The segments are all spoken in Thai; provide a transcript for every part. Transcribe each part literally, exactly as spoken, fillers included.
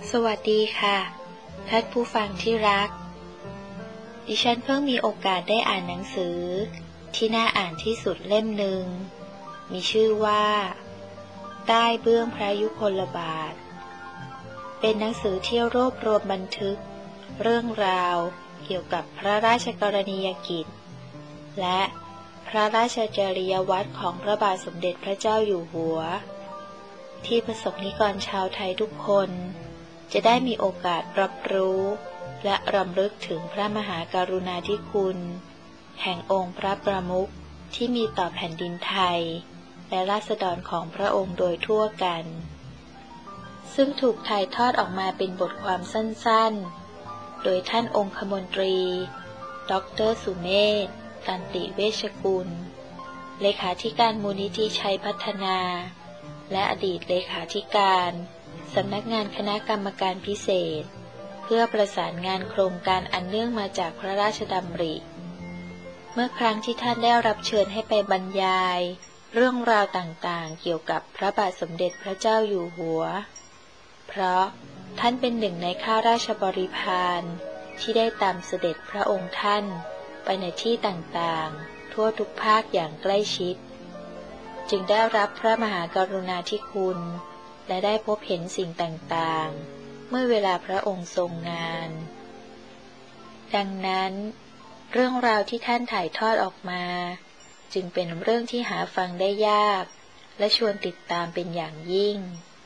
สวัสดีค่ะท่านผู้ฟังที่รักดิฉันเพิ่งมีโอกาสได้อ่านหนังสือที่น่าอ่านที่สุดเล่มหนึ่งมีชื่อว่าใต้เบื้องพระยุคลบาทเป็นหนังสือที่รวบรวมบันทึกเรื่องราวเกี่ยวกับพระราชกรณียกิจและพระราชจริยวัตรของพระบาทสมเด็จพระเจ้าอยู่หัวที่ประสบนิกรชาวไทยทุกคนจะได้มีโอกาสรับรู้และรำลึกถึงพระมหากรุณาธิคุณแห่งองค์พระประมุขที่มีต่อแผ่นดินไทยและราษฎรของพระองค์โดยทั่วกันซึ่งถูกถ่ายทอดออกมาเป็นบทความสั้นๆโดยท่านองคมนตรีดร.สุเมธ ตันติเวชกุลเลขาธิการมูลนิธิชัยพัฒนาและอดีตเลขาธิการสำนักงานคณะกรรมการพิเศษเพื่อประสานงานโครงการอันเนื่องมาจากพระราชดำริเมื่อครั้งที่ท่านได้รับเชิญให้ไปบรรยายเรื่องราวต่างๆเกี่ยวกับพระบาทสมเด็จพระเจ้าอยู่หัวเพราะท่านเป็นหนึ่งในข้าราชบริพารที่ได้ตามเสด็จพระองค์ท่านไปในที่ต่างๆทั่วทุกภาคอย่างใกล้ชิดจึงได้รับพระมหากรุณาธิคุณและได้พบเห็นสิ่งต่างๆเมื่อเวลาพระองค์ทรงงานดังนั้นเรื่องราวที่ท่านถ่ายทอดออกมาจึงเป็นเรื่องที่หาฟังได้ยากและชวนติดตามเป็นอย่างยิ่ง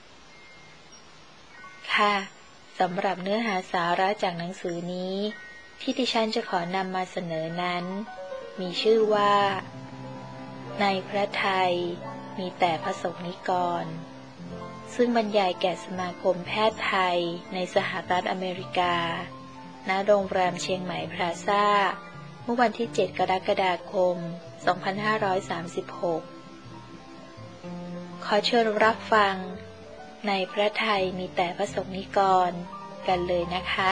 ค่ะสำหรับเนื้อหาสาระจากหนังสือนี้ที่ดิฉันจะขอนำมาเสนอนั้นมีชื่อว่าในพระไทยมีแต่พระสงฆ์นิกรซึ่งบรรยายแก่สมาคมแพทย์ไทยในสหรัฐอเมริกาณโรงแรมเชียงใหม่พลาซ่าเมื่อวันที่เจ็ดกรกฎาคมสองพันห้าร้อยสามสิบหกขอเชิญรับฟังในพระไทยมีแต่พระสงฆ์นิกรกันเลยนะคะ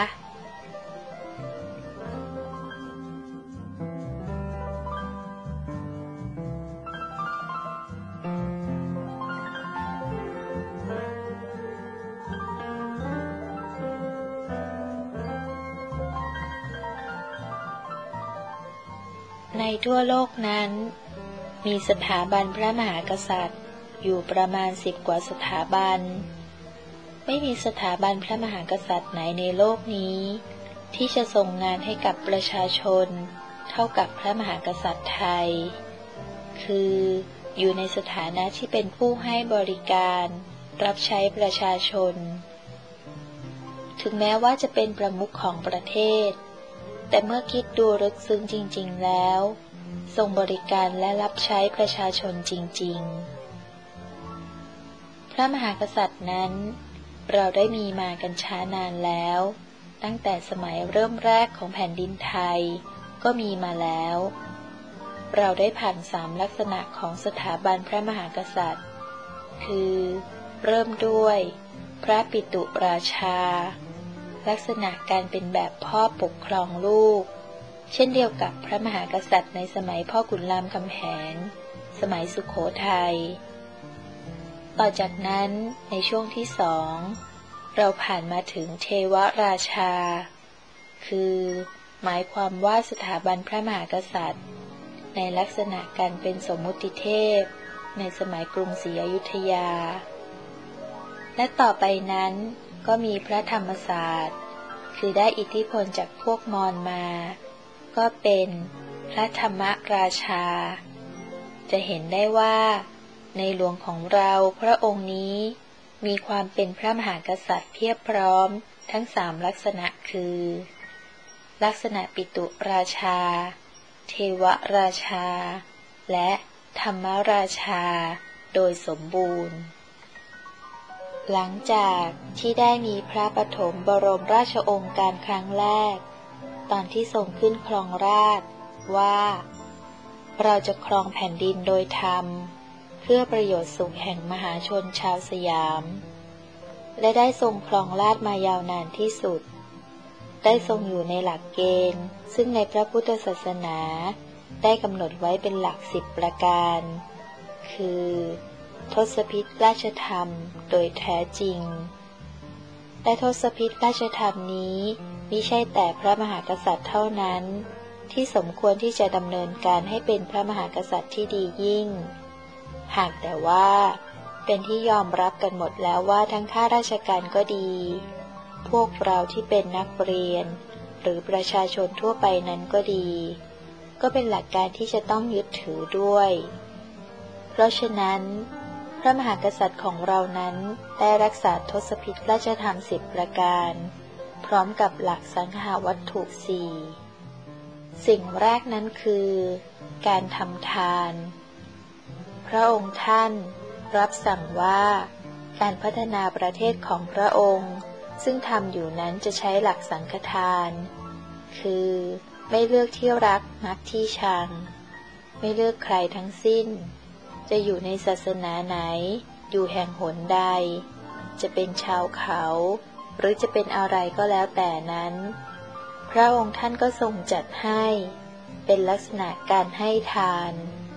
ในทั่วโลกนั้นมีสถาบันพระมหากษัตริย์อยู่ประมาณสิบกว่าสถาบันไม่มีสถาบันพระมหากษัตริย์ไหนในโลกนี้ที่จะทรงงานให้กับประชาชนเท่ากับพระมหากษัตริย์ไทยคืออยู่ในสถานะที่เป็นผู้ให้บริการรับใช้ประชาชนถึงแม้ว่าจะเป็นประมุขของประเทศแต่เมื่อคิดดูลึกซึ้งจริงๆแล้วทรงบริการและรับใช้ประชาชนจริงๆพระมหากษัตริย์นั้นเราได้มีมากันช้านานแล้วตั้งแต่สมัยเริ่มแรกของแผ่นดินไทยก็มีมาแล้วเราได้ผ่านสามลักษณะของสถาบันพระมหากษัตริย์คือเริ่มด้วยพระปิตุราชาลักษณะการเป็นแบบพ่อปกครองลูกเช่นเดียวกับพระมหากษัตริย์ในสมัยพ่อขุนรามคำแหงสมัยสุโขทัยต่อจากนั้นในช่วงที่สองเราผ่านมาถึงเทวราชาคือหมายความว่าสถาบันพระมหากษัตริย์ในลักษณะการเป็นสมมุติเทพในสมัยกรุงศรีอยุธยาและต่อไปนั้นก็มีพระธรรมศาสตร์คือได้อิทธิพลจากพวกมอญมาก็เป็นพระธรรมราชาจะเห็นได้ว่าในหลวงของเราพระองค์นี้มีความเป็นพระมหากษัตริย์เพียบพร้อมทั้งสามลักษณะคือลักษณะปิตุราชาเทวราชาและธรรมราชาโดยสมบูรณ์หลังจากที่ได้มีพระปฐมบรมราชโองการครั้งแรกตอนที่ทรงขึ้นครองราชย์ว่าเราจะครองแผ่นดินโดยธรรมเพื่อประโยชน์สุขแห่งมหาชนชาวสยามและได้ทรงครองราชย์มายาวนานที่สุดได้ทรงอยู่ในหลักเกณฑ์ซึ่งในพระพุทธศาสนาได้กำหนดไว้เป็นหลักสิบประการคือทศพิธราชธรรมโดยแท้จริงและทศพิธราชธรรมนี้มิใช่แต่พระมหากษัตริย์เท่านั้นที่สมควรที่จะดำเนินการให้เป็นพระมหากษัตริย์ที่ดียิ่งหากแต่ว่าเป็นที่ยอมรับกันหมดแล้วว่าทั้งข้าราชการก็ดีพวกเราที่เป็นนักเรียนหรือประชาชนทั่วไปนั้นก็ดีก็เป็นหลักการที่จะต้องยึดถือด้วยเพราะฉะนั้นพระมหากษัตริย์ของเรานั้นได้รักษาทศพิธราชธรรมสิบประการพร้อมกับหลักสังหาวัตถุสี่สิ่งแรกนั้นคือการทำทานพระองค์ท่านรับสั่งว่าการพัฒนาประเทศของพระองค์ซึ่งทำอยู่นั้นจะใช้หลักสังฆทานคือไม่เลือกที่รักมักที่ชังไม่เลือกใครทั้งสิ้นจะอยู่ในศาสนาไหนอยู่แห่งหนใดจะเป็นชาวเขาหรือจะเป็นอะไรก็แล้วแต่นั้นพระองค์ท่านก็ทรงจัดให้เป็นลักษณะการให้ทาน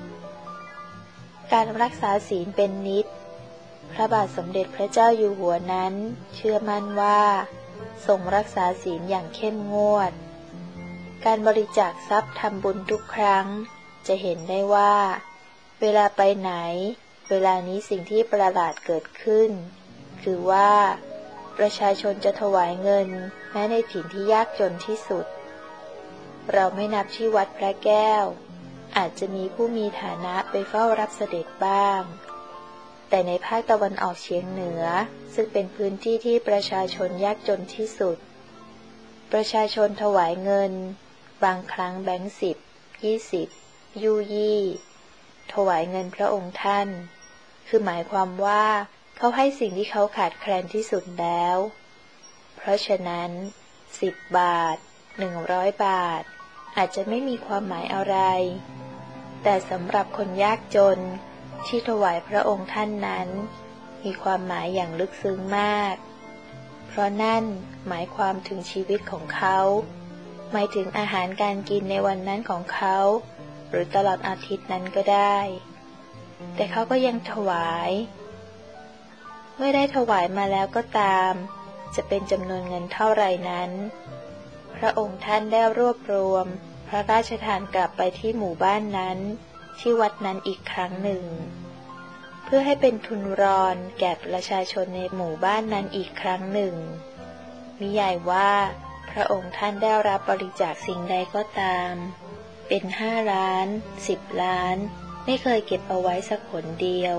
การรักษาศีลเป็นนิจพระบาทสมเด็จพระเจ้าอยู่หัวนั้นเชื่อมั่นว่าทรงรักษาศีลอย่างเข้มงวดการบริจาคทรัพย์ทำบุญทุกครั้งจะเห็นได้ว่าเวลาไปไหนเวลานี้สิ่งที่ประหลาดเกิดขึ้นคือว่าประชาชนจะถวายเงินแม้ในถิ่นที่ยากจนที่สุดเราไม่นับที่วัดพระแก้วอาจจะมีผู้มีฐานะไปเฝ้ารับเสด็จบ้างแต่ในภาคตะวันออกเฉียงเหนือซึ่งเป็นพื้นที่ที่ประชาชนยากจนที่สุดประชาชนถวายเงินบางครั้งแบงค์สิบยี่สิบยู่ยี่ถวายเงินพระองค์ท่านคือหมายความว่าเขาให้สิ่งที่เขาขาดแคลนที่สุดแล้วเพราะฉะนั้นสิบบาทหนึ่งร้อยบาทอาจจะไม่มีความหมายอะไรแต่สำหรับคนยากจนที่ถวายพระองค์ท่านนั้นมีความหมายอย่างลึกซึ้งมากเพราะนั่นหมายความถึงชีวิตของเขาหมายถึงอาหารการกินในวันนั้นของเขาหรือตลอดอาทิตย์นั้นก็ได้แต่เขาก็ยังถวายเมื่อได้ถวายมาแล้วก็ตามจะเป็นจำนวนเงินเท่าไรนั้นพระองค์ท่านได้รวบรวมพระราชทานกลับไปที่หมู่บ้านนั้นที่วัดนั้นอีกครั้งหนึ่งเพื่อให้เป็นทุนรอนแก่ประชาชนในหมู่บ้านนั้นอีกครั้งหนึ่งมิใหญ่ว่าพระองค์ท่านได้รับบริจาคสิ่งใดก็ตามเป็นห้าล้านสิบล้านไม่เคยเก็บเอาไว้สักหนเดียว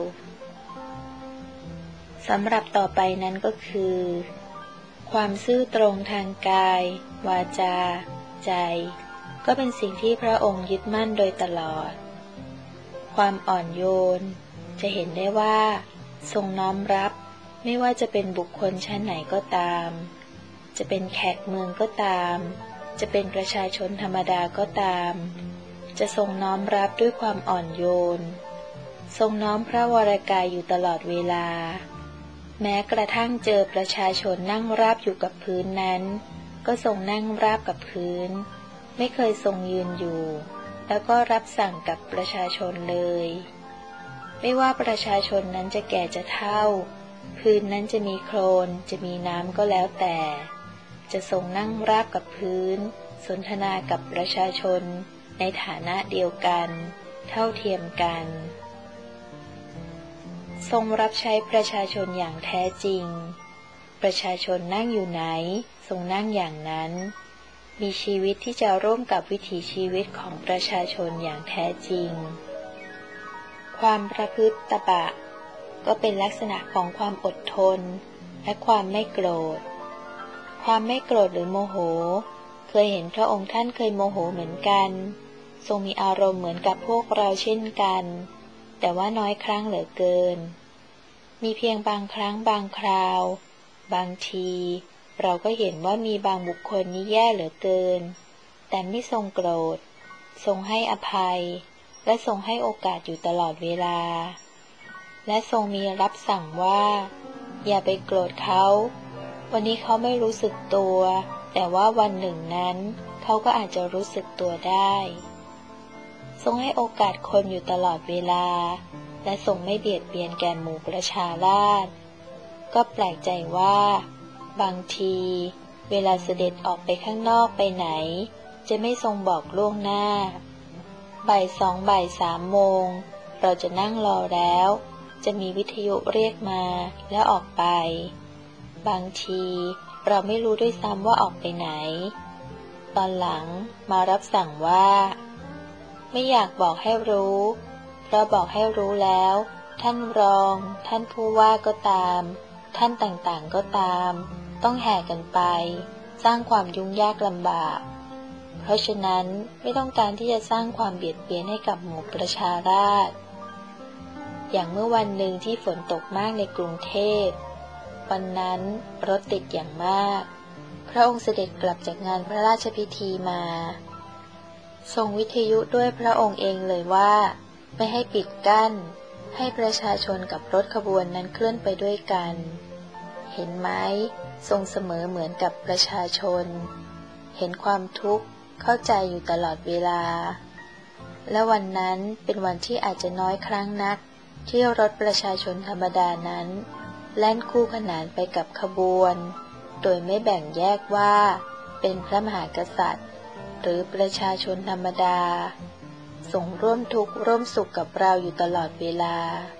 สำหรับต่อไปนั้นก็คือความซื่อตรงทางกายวาจาใจก็เป็นสิ่งที่พระองค์ยึดมั่นโดยตลอดความอ่อนโยนจะเห็นได้ว่าทรงน้อมรับไม่ว่าจะเป็นบุคคลชั้นไหนก็ตามจะเป็นแขกเมืองก็ตามจะเป็นประชาชนธรรมดาก็ตามจะทรงน้อมรับด้วยความอ่อนโยนทรงน้อมพระวรกายอยู่ตลอดเวลาแม้กระทั่งเจอประชาชนนั่งราบอยู่กับพื้นนั้นก็ทรงนั่งราบกับพื้นไม่เคยทรงยืนอยู่แล้วก็รับสั่งกับประชาชนเลยไม่ว่าประชาชนนั้นจะแก่จะเฒ่าพื้นนั้นจะมีโคลนจะมีน้ำก็แล้วแต่จะทรงนั่งราบกับพื้นสนทนากับประชาชนในฐานะเดียวกันเท่าเทียมกันทรงรับใช้ประชาชนอย่างแท้จริงประชาชนนั่งอยู่ไหนทรงนั่งอย่างนั้นมีชีวิตที่จะร่วมกับวิถีชีวิตของประชาชนอย่างแท้จริงความประพฤติตบะก็เป็นลักษณะของความอดทนและความไม่โกรธความไม่โกรธหรือโมโหเคยเห็นพระองค์ท่านเคยโมโหเหมือนกันทรงมีอารมณ์เหมือนกับพวกเราเช่นกันแต่ว่าน้อยครั้งเหลือเกินมีเพียงบางครั้งบางคราวบางทีเราก็เห็นว่ามีบางบุคคลนี้แย่เหลือเกินแต่ไม่ทรงโกรธทรงให้อภัยและทรงให้โอกาสอยู่ตลอดเวลาและทรงมีรับสั่งว่าอย่าไปโกรธเขาวันนี้เขาไม่รู้สึกตัวแต่ว่าวันหนึ่งนั้นเขาก็อาจจะรู้สึกตัวได้ทรงให้โอกาสคนอยู่ตลอดเวลาและทรงไม่เบียดเบียนแก่หมู่ประชาราษฎร์ก็แปลกใจว่าบางทีเวลาเสด็จออกไปข้างนอกไปไหนจะไม่ทรงบอกล่วงหน้าบ่ายสองบ่ายสามโมงเราจะนั่งรอแล้วจะมีวิทยุเรียกมาแล้วออกไปบางทีเราไม่รู้ด้วยซ้ำว่าออกไปไหนตอนหลังมารับสั่งว่าไม่อยากบอกให้รู้เพราะบอกให้รู้แล้วท่านรองท่านผู้ว่าก็ตามท่านต่างๆก็ตามต้องแห่กันไปสร้างความยุ่งยากลำบากเพราะฉะนั้นไม่ต้องการที่จะสร้างความเบียดเบียนให้กับหมู่ประชาราษฎร์อย่างเมื่อวันหนึ่งที่ฝนตกมากในกรุงเทพวันนั้นรถติดอย่างมากพระองค์เสด็จกลับจากงานพระราชพิธีมาทรงวิทยุด้วยพระองค์เองเลยว่าไม่ให้ปิดกั้นให้ประชาชนกับรถขบวนนั้นเคลื่อนไปด้วยกันเห็นไหมทรงเสมอเหมือนกับประชาชนเห็นความทุกข์เข้าใจอยู่ตลอดเวลาและวันนั้นเป็นวันที่อาจจะน้อยครั้งนักที่รถประชาชนธรรมดานั้นแล่นคู่ขนานไปกับขบวนโดยไม่แบ่งแยกว่าเป็นพระมหากษัตริย์หรือประชาชนธรรมดาทรงร่วมทุกข์ร่วมสุขกับเราอยู่ตลอดเวลา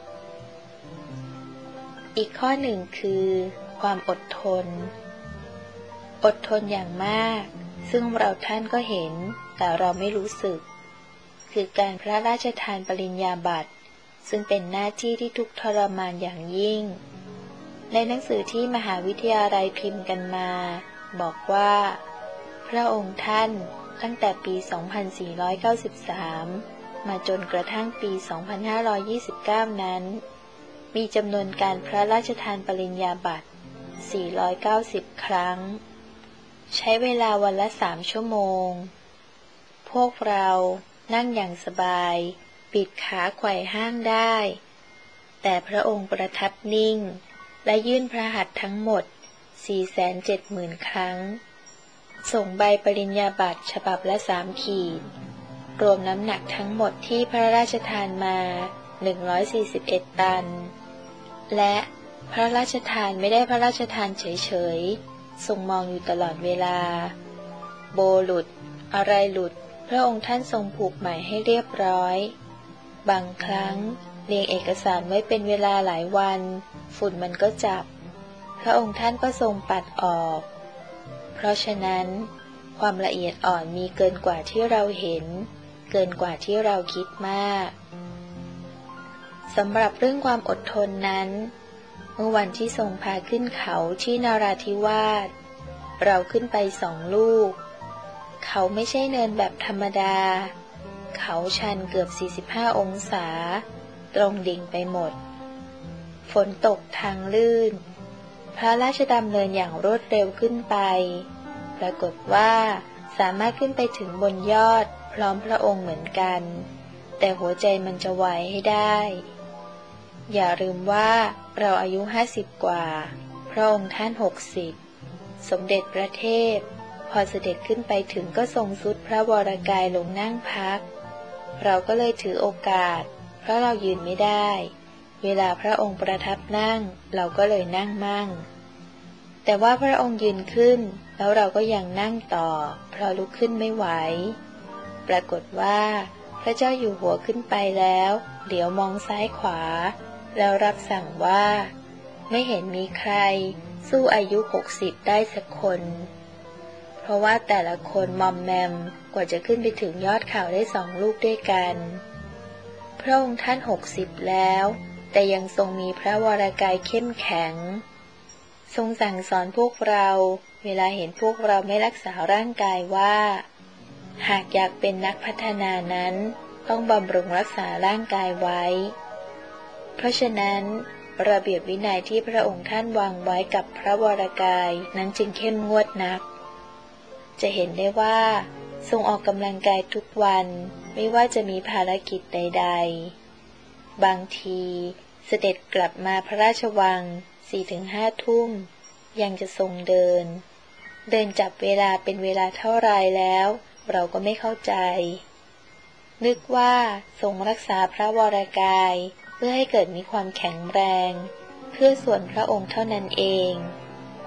อีกข้อหนึ่งคือความอดทนอดทนอย่างมากซึ่งเราท่านก็เห็นแต่เราไม่รู้สึกคือการพระราชทานปริญญาบัตรซึ่งเป็นหน้าที่ที่ทุกข์ทรมานอย่างยิ่งในหนังสือที่มหาวิทยาลัยพิมพ์กันมาบอกว่าพระองค์ท่านตั้งแต่ปี สองพันสี่ร้อยเก้าสิบสาม มาจนกระทั่งปี สองพันห้าร้อยยี่สิบเก้า นั้นมีจำนวนการพระราชทานปริญญาบัตร สี่ร้อยเก้าสิบ ครั้งใช้เวลาวันละสามชั่วโมงพวกเรานั่งอย่างสบายปิดขาไขว่ห้างได้แต่พระองค์ประทับนิ่งและยื่นพระหัตถ์ทั้งหมด สี่แสนเจ็ดหมื่น ครั้งส่งใบปริญญาบัตรฉบับละสามขีดรวมน้ำหนักทั้งหมดที่พระราชทานมาหนึ่งร้อยสี่สิบเอ็ดตันและพระราชทานไม่ได้พระราชทานเฉยๆทรงมองอยู่ตลอดเวลาโบหลุดอะไรหลุดพระองค์ท่านทรงผูกใหม่ให้เรียบร้อยบางครั้งเรียงเอกสารไว้เป็นเวลาหลายวันฝุ่นมันก็จับพระองค์ท่านก็ทรงปัดออกเพราะฉะนั้นความละเอียดอ่อนมีเกินกว่าที่เราเห็นเกินกว่าที่เราคิดมากสำหรับเรื่องความอดทนนั้นเมื่อวันที่ทรงพาขึ้นเขาที่นราธิวาสเราขึ้นไปสองลูกเขาไม่ใช่เนินแบบธรรมดาเขาชันเกือบสี่สิบห้าองศาตรงดิ่งไปหมดฝนตกทางลื่นพระราชดำเนินอย่างรวดเร็วขึ้นไปปรากฏว่าสามารถขึ้นไปถึงบนยอดพร้อมพระองค์เหมือนกันแต่หัวใจมันจะไหวให้ได้อย่าลืมว่าเราอายุห้าสิบกว่าพระองค์ท่านหกสิบสมเด็จพระเทพพอเสด็จขึ้นไปถึงก็ทรงทรุดพระวรกายลงนั่งพักเราก็เลยถือโอกาสเพราะเรายืนไม่ได้เวลาพระองค์ประทับนั่งเราก็เลยนั่งมั่งแต่ว่าพระองค์ยืนขึ้นแล้วเราก็ยังนั่งต่อเพราะลุกขึ้นไม่ไหวปรากฏว่าพระเจ้าอยู่หัวขึ้นไปแล้วเหลียวมองซ้ายขวาแล้วรับสั่งว่าไม่เห็นมีใครสู้อายุหกสิบได้สักคนเพราะว่าแต่ละคนมอมแมมกว่าจะขึ้นไปถึงยอดเขาได้สองลูกด้วยกันพระองค์ท่านหกสิบแล้วแต่ยังทรงมีพระวรกายเข้มแข็งทรงสั่งสอนพวกเราเวลาเห็นพวกเราไม่รักษาร่างกายว่าหากอยากเป็นนักพัฒนานั้นต้องบำรุงรักษาร่างกายไว้เพราะฉะนั้นระเบียบวินัยที่พระองค์ท่านวางไว้กับพระวรกายนั้นจึงเข้มงวดนักจะเห็นได้ว่าทรงออกกำลังกายทุกวันไม่ว่าจะมีภารกิจใดๆบางทีเสด็จกลับมาพระราชวัง สี่ถึงห้า ทุ่มยังจะทรงเดินเดินจับเวลาเป็นเวลาเท่าไรแล้วเราก็ไม่เข้าใจนึกว่าทรงรักษาพระวรกายเพื่อให้เกิดมีความแข็งแรงเพื่อส่วนพระองค์เท่านั้นเอง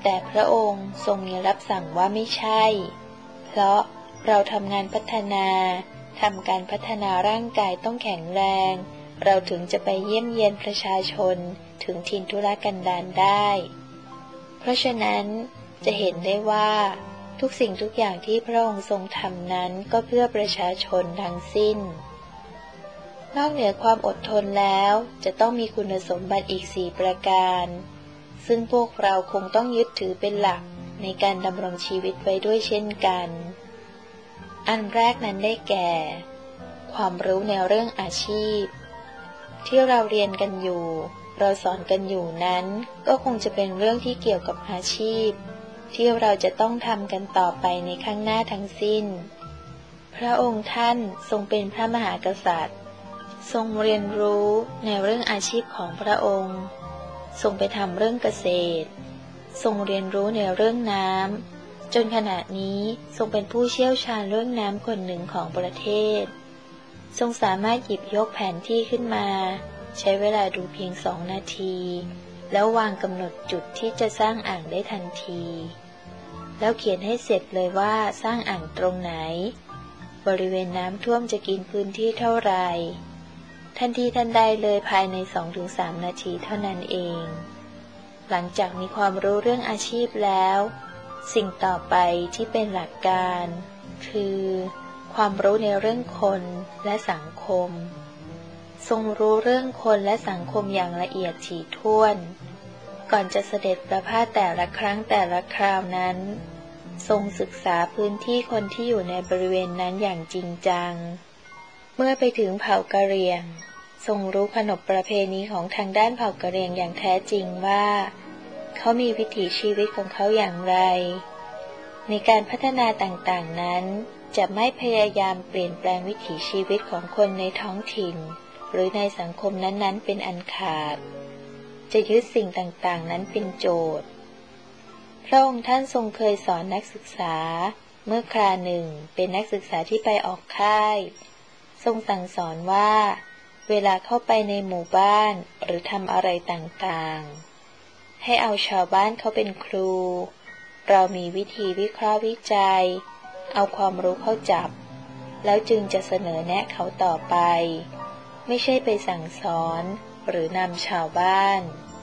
แต่พระองค์ทรงมีรับสั่งว่าไม่ใช่เพราะเราทำงานพัฒนาทำการพัฒนาร่างกายต้องแข็งแรงเราถึงจะไปเยี่ยมเยียนประชาชนถึงถิ่นทุรกันดารได้เพราะฉะนั้นจะเห็นได้ว่าทุกสิ่งทุกอย่างที่พระองค์ทรงทำนั้นก็เพื่อประชาชนทั้งสิ้นนอกเหนือความอดทนแล้วจะต้องมีคุณสมบัติอีกสี่ประการซึ่งพวกเราคงต้องยึดถือเป็นหลักในการดำรงชีวิตไว้ด้วยเช่นกันอันแรกนั้นได้แก่ความรู้ในเรื่องอาชีพที่เราเรียนกันอยู่เราสอนกันอยู่นั้นก็คงจะเป็นเรื่องที่เกี่ยวกับอาชีพที่เราจะต้องทำกันต่อไปในข้างหน้าทั้งสิ้นพระองค์ท่านทรงเป็นพระมหากษัตริย์ทรงเรียนรู้ในเรื่องอาชีพของพระองค์ทรงไปทำเรื่องเกษตรทรงเรียนรู้ในเรื่องน้ำจนขณะนี้ทรงเป็นผู้เชี่ยวชาญเรื่องน้ำคนหนึ่งของประเทศทรงสามารถหยิบยกแผนที่ขึ้นมาใช้เวลาดูเพียงสองนาทีแล้ววางกำหนดจุดที่จะสร้างอ่างได้ทันทีแล้วเขียนให้เสร็จเลยว่าสร้างอ่างตรงไหนบริเวณน้ำท่วมจะกินพื้นที่เท่าไหร่ทันทีทันใดเลยภายใน สองถึงสาม นาทีเท่านั้นเองหลังจากมีความรู้เรื่องอาชีพแล้วสิ่งต่อไปที่เป็นหลักการคือความรู้ในเรื่องคนและสังคมทรงรู้เรื่องคนและสังคมอย่างละเอียดถี่ถ้วนก่อนจะเสด็จประพาสแต่ละครั้งแต่ละคราวนั้นทรงศึกษาพื้นที่คนที่อยู่ในบริเวณนั้นอย่างจริงจังเมื่อไปถึงเผ่ากะเหรี่ยงทรงรู้ขนบประเพณีของทางด้านเผ่ากะเหรี่ยงอย่างแท้จริงว่าเขามีวิถีชีวิตของเขาอย่างไรในการพัฒนาต่างๆนั้นจะไม่พยายามเปลี่ยนแปลงวิถีชีวิตของคนในท้องถิ่นหรือในสังคมนั้นๆเป็นอันขาดจะยึดสิ่งต่างๆนั้นเป็นโจทย์พระองค์ท่านทรงเคยสอนนักศึกษาเมื่อคราหนึ่งเป็นนักศึกษาที่ไปออกค่ายทรงสั่งสอนว่าเวลาเข้าไปในหมู่บ้านหรือทำอะไรต่างๆให้เอาชาวบ้านเขาเป็นครูเรามีวิธีวิเคราะห์วิจัยเอาความรู้เข้าจับแล้วจึงจะเสนอแนะเขาต่อไปไม่ใช่ไปสั่งสอนหรือนำชาวบ้าน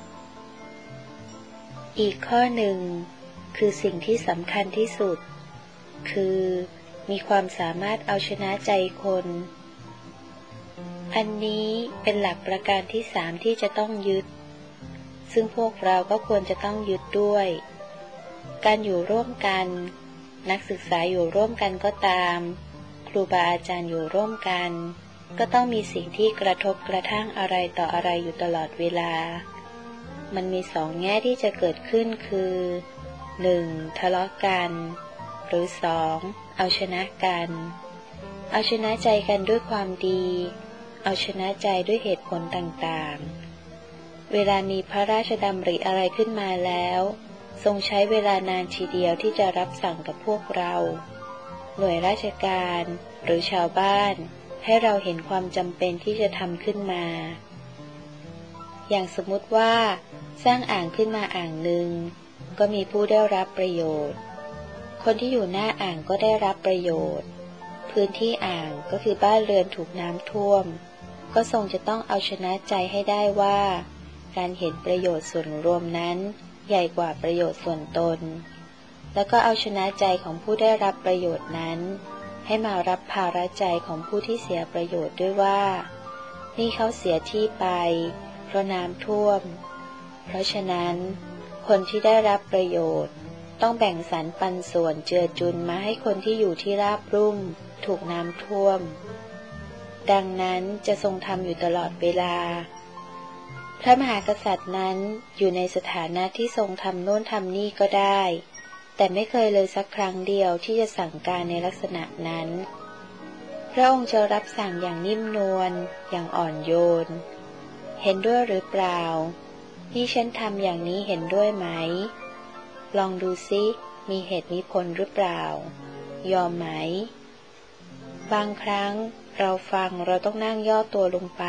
อีกข้อหนึ่งคือสิ่งที่สำคัญที่สุดคือมีความสามารถเอาชนะใจคนอันนี้เป็นหลักประการที่สามที่จะต้องยึดซึ่งพวกเราก็ควรจะต้องยึดด้วยการอยู่ร่วมกันนักศึกษาอยู่ร่วมกันก็ตามครูบาอาจารย์อยู่ร่วมกันก็ต้องมีสิ่งที่กระทบกระทั่งอะไรต่ออะไรอยู่ตลอดเวลามันมีสองแง่ที่จะเกิดขึ้นคือหนึ่งทะเลาะกันหรือสองเอาชนะกันเอาชนะใจกันด้วยความดีเอาชนะใจด้วยเหตุผลต่างๆเวลามีพระราชดำริอะไรขึ้นมาแล้วทรงใช้เวลานานทีเดียวที่จะรับสั่งกับพวกเราหน่วยราชการหรือชาวบ้านให้เราเห็นความจำเป็นที่จะทำขึ้นมาอย่างสมมุติว่าสร้างอ่างขึ้นมาอ่างหนึ่งก็มีผู้ได้รับประโยชน์คนที่อยู่หน้าอ่างก็ได้รับประโยชน์พื้นที่อ่างก็คือบ้านเรือนถูกน้ำท่วมก็ทรงจะต้องเอาชนะใจให้ได้ว่าการเห็นประโยชน์ส่วนรวมนั้นใหญ่กว่าประโยชน์ส่วนตนแล้วก็เอาชนะใจของผู้ได้รับประโยชน์นั้นให้มารับภาระใจของผู้ที่เสียประโยชน์ด้วยว่านี่เขาเสียที่ไปเพราะน้ำท่วมเพราะฉะนั้นคนที่ได้รับประโยชน์ต้องแบ่งสรรปันส่วนเจือจุนมาให้คนที่อยู่ที่ราบรุ่มถูกน้ำท่วมดังนั้นจะทรงทำอยู่ตลอดเวลาพระมหากษัตริย์นั้นอยู่ในสถานะที่ทรงทำโน่นทำนี่ก็ได้แต่ไม่เคยเลยสักครั้งเดียวที่จะสั่งการในลักษณะนั้นพระองค์จะรับสั่งอย่างนิ่มนวลอย่างอ่อนโยนเห็นด้วยหรือเปล่านี่ฉันทำอย่างนี้เห็นด้วยไหมลองดูซิมีเหตุมีผลหรือเปล่ายอมไหมบางครั้งเราฟังเราต้องนั่งย่อตัวลงไป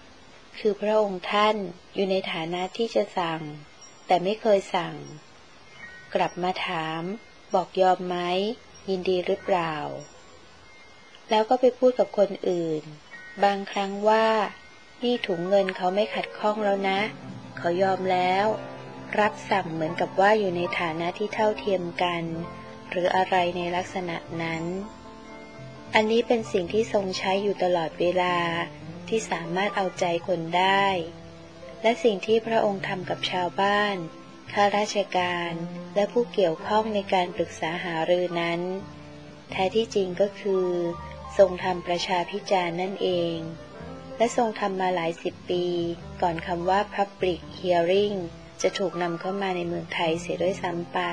คือพระองค์ท่านอยู่ในฐานะที่จะสั่งแต่ไม่เคยสั่งกลับมาถามบอกยอมไหมยินดีหรือเปล่าแล้วก็ไปพูดกับคนอื่นบางครั้งว่านี่ถุงเงินเขาไม่ขัดข้องแล้วนะเขายอมแล้วรับสั่งเหมือนกับว่าอยู่ในฐานะที่เท่าเทียมกันหรืออะไรในลักษณะนั้นอันนี้เป็นสิ่งที่ทรงใช้อยู่ตลอดเวลาที่สามารถเอาใจคนได้และสิ่งที่พระองค์ทำกับชาวบ้านข้าราชการและผู้เกี่ยวข้องในการปรึกษาหารือนั้นแท้ที่จริงก็คือทรงทำประชาพิจารณ์นั่นเองและทรงทำมาหลายสิบปีก่อนคำว่า Public Hearing จะถูกนำเข้ามาในเมืองไทยเสียด้วยซ้ำไป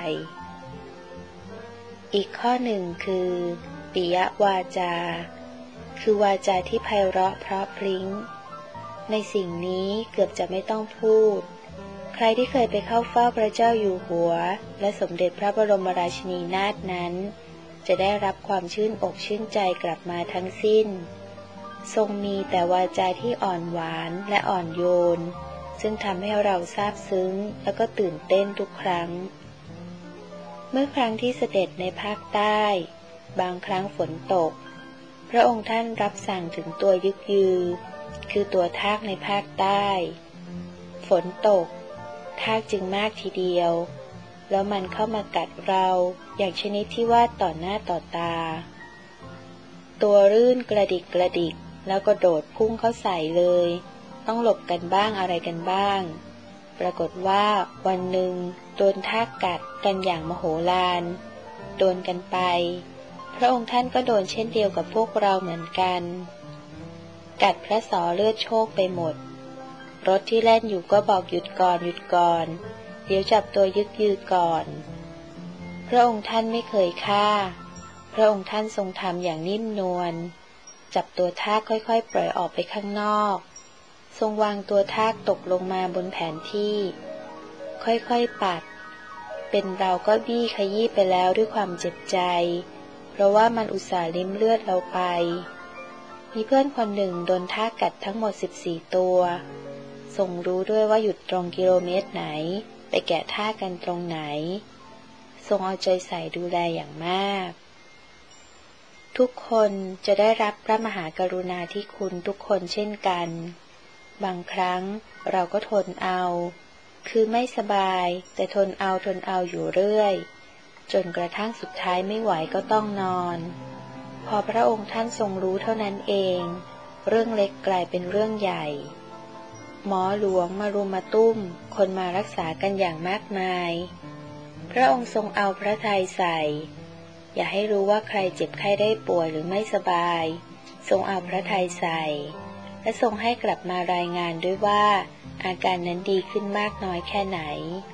อีกข้อหนึ่งคือปิยวาจาคือวาจาที่ไพเราะเพราะพริ้งในสิ่งนี้เกือบจะไม่ต้องพูดใครที่เคยไปเข้าเฝ้าพระเจ้าอยู่หัวและสมเด็จพระบรมราชินีนาถนั้นจะได้รับความชื่นอกชื่นใจกลับมาทั้งสิ้นทรงมีแต่วาจาที่อ่อนหวานและอ่อนโยนซึ่งทำให้เราซาบซึ้งและก็ตื่นเต้นทุกครั้งเมื่อครั้งที่เสด็จในภาคใต้บางครั้งฝนตกพระองค์ท่านรับสั่งถึงตัวยึกยือคือตัวทากในภาคใต้ฝนตกทากจึงมากทีเดียวแล้วมันเข้ามากัดเราอย่างชนิดที่ว่าต่อหน้าต่อตาตัวรื่นกระดิกกระดิกแล้วก็โดดพุ่งเข้าใส่เลยต้องหลบกันบ้างอะไรกันบ้างปรากฏว่าวันหนึ่งโดนทากกัดกันอย่างมโหฬารโดนกันไปพระองค์ท่านก็โดนเช่นเดียวกับพวกเราเหมือนกันกัดพระศอเลือดโชกไปหมดรถที่แล่นอยู่ก็บอกหยุดก่อนหยุดก่อนเดี๋ยวจับตัวยึกยือก่อนพระองค์ท่านไม่เคยฆ่าพระองค์ท่านทรงทำอย่างนิ่มนวลจับตัวทากค่อยๆปล่อยออกไปข้างนอกทรงวางตัวทากตกลงมาบนแผนที่ค่อยๆปัดเป็นเราก็บี้ขยี้ไปแล้วด้วยความเจ็บใจเพราะว่ามันอุตส่าห์ลิ้มเลือดเราไปมีเพื่อนคนหนึ่งโดนทากกัดทั้งหมดสิบสี่ตัวทรงรู้ด้วยว่าหยุดตรงกิโลเมตรไหนไปแกะทากกันตรงไหนทรงเอาใจใส่ดูแลอย่างมากทุกคนจะได้รับพระมหากรุณาธิคุณทุกคนเช่นกันบางครั้งเราก็ทนเอาคือไม่สบายแต่ทนเอาทนเอาอยู่เรื่อยจนกระทั่งสุดท้ายไม่ไหวก็ต้องนอนพอพระองค์ท่านทรงรู้เท่านั้นเองเรื่องเล็กกลายเป็นเรื่องใหญ่หมอหลวงมารุมมาตุ้มคนมารักษากันอย่างมากมายพระองค์ทรงเอาพระทัยใส่อย่าให้รู้ว่าใครเจ็บไข้ได้ป่วยหรือไม่สบายทรงเอาพระทัยใส่และทรงให้กลับมารายงานด้วยว่าอาการนั้นดีขึ้นมากน้อยแค่ไหน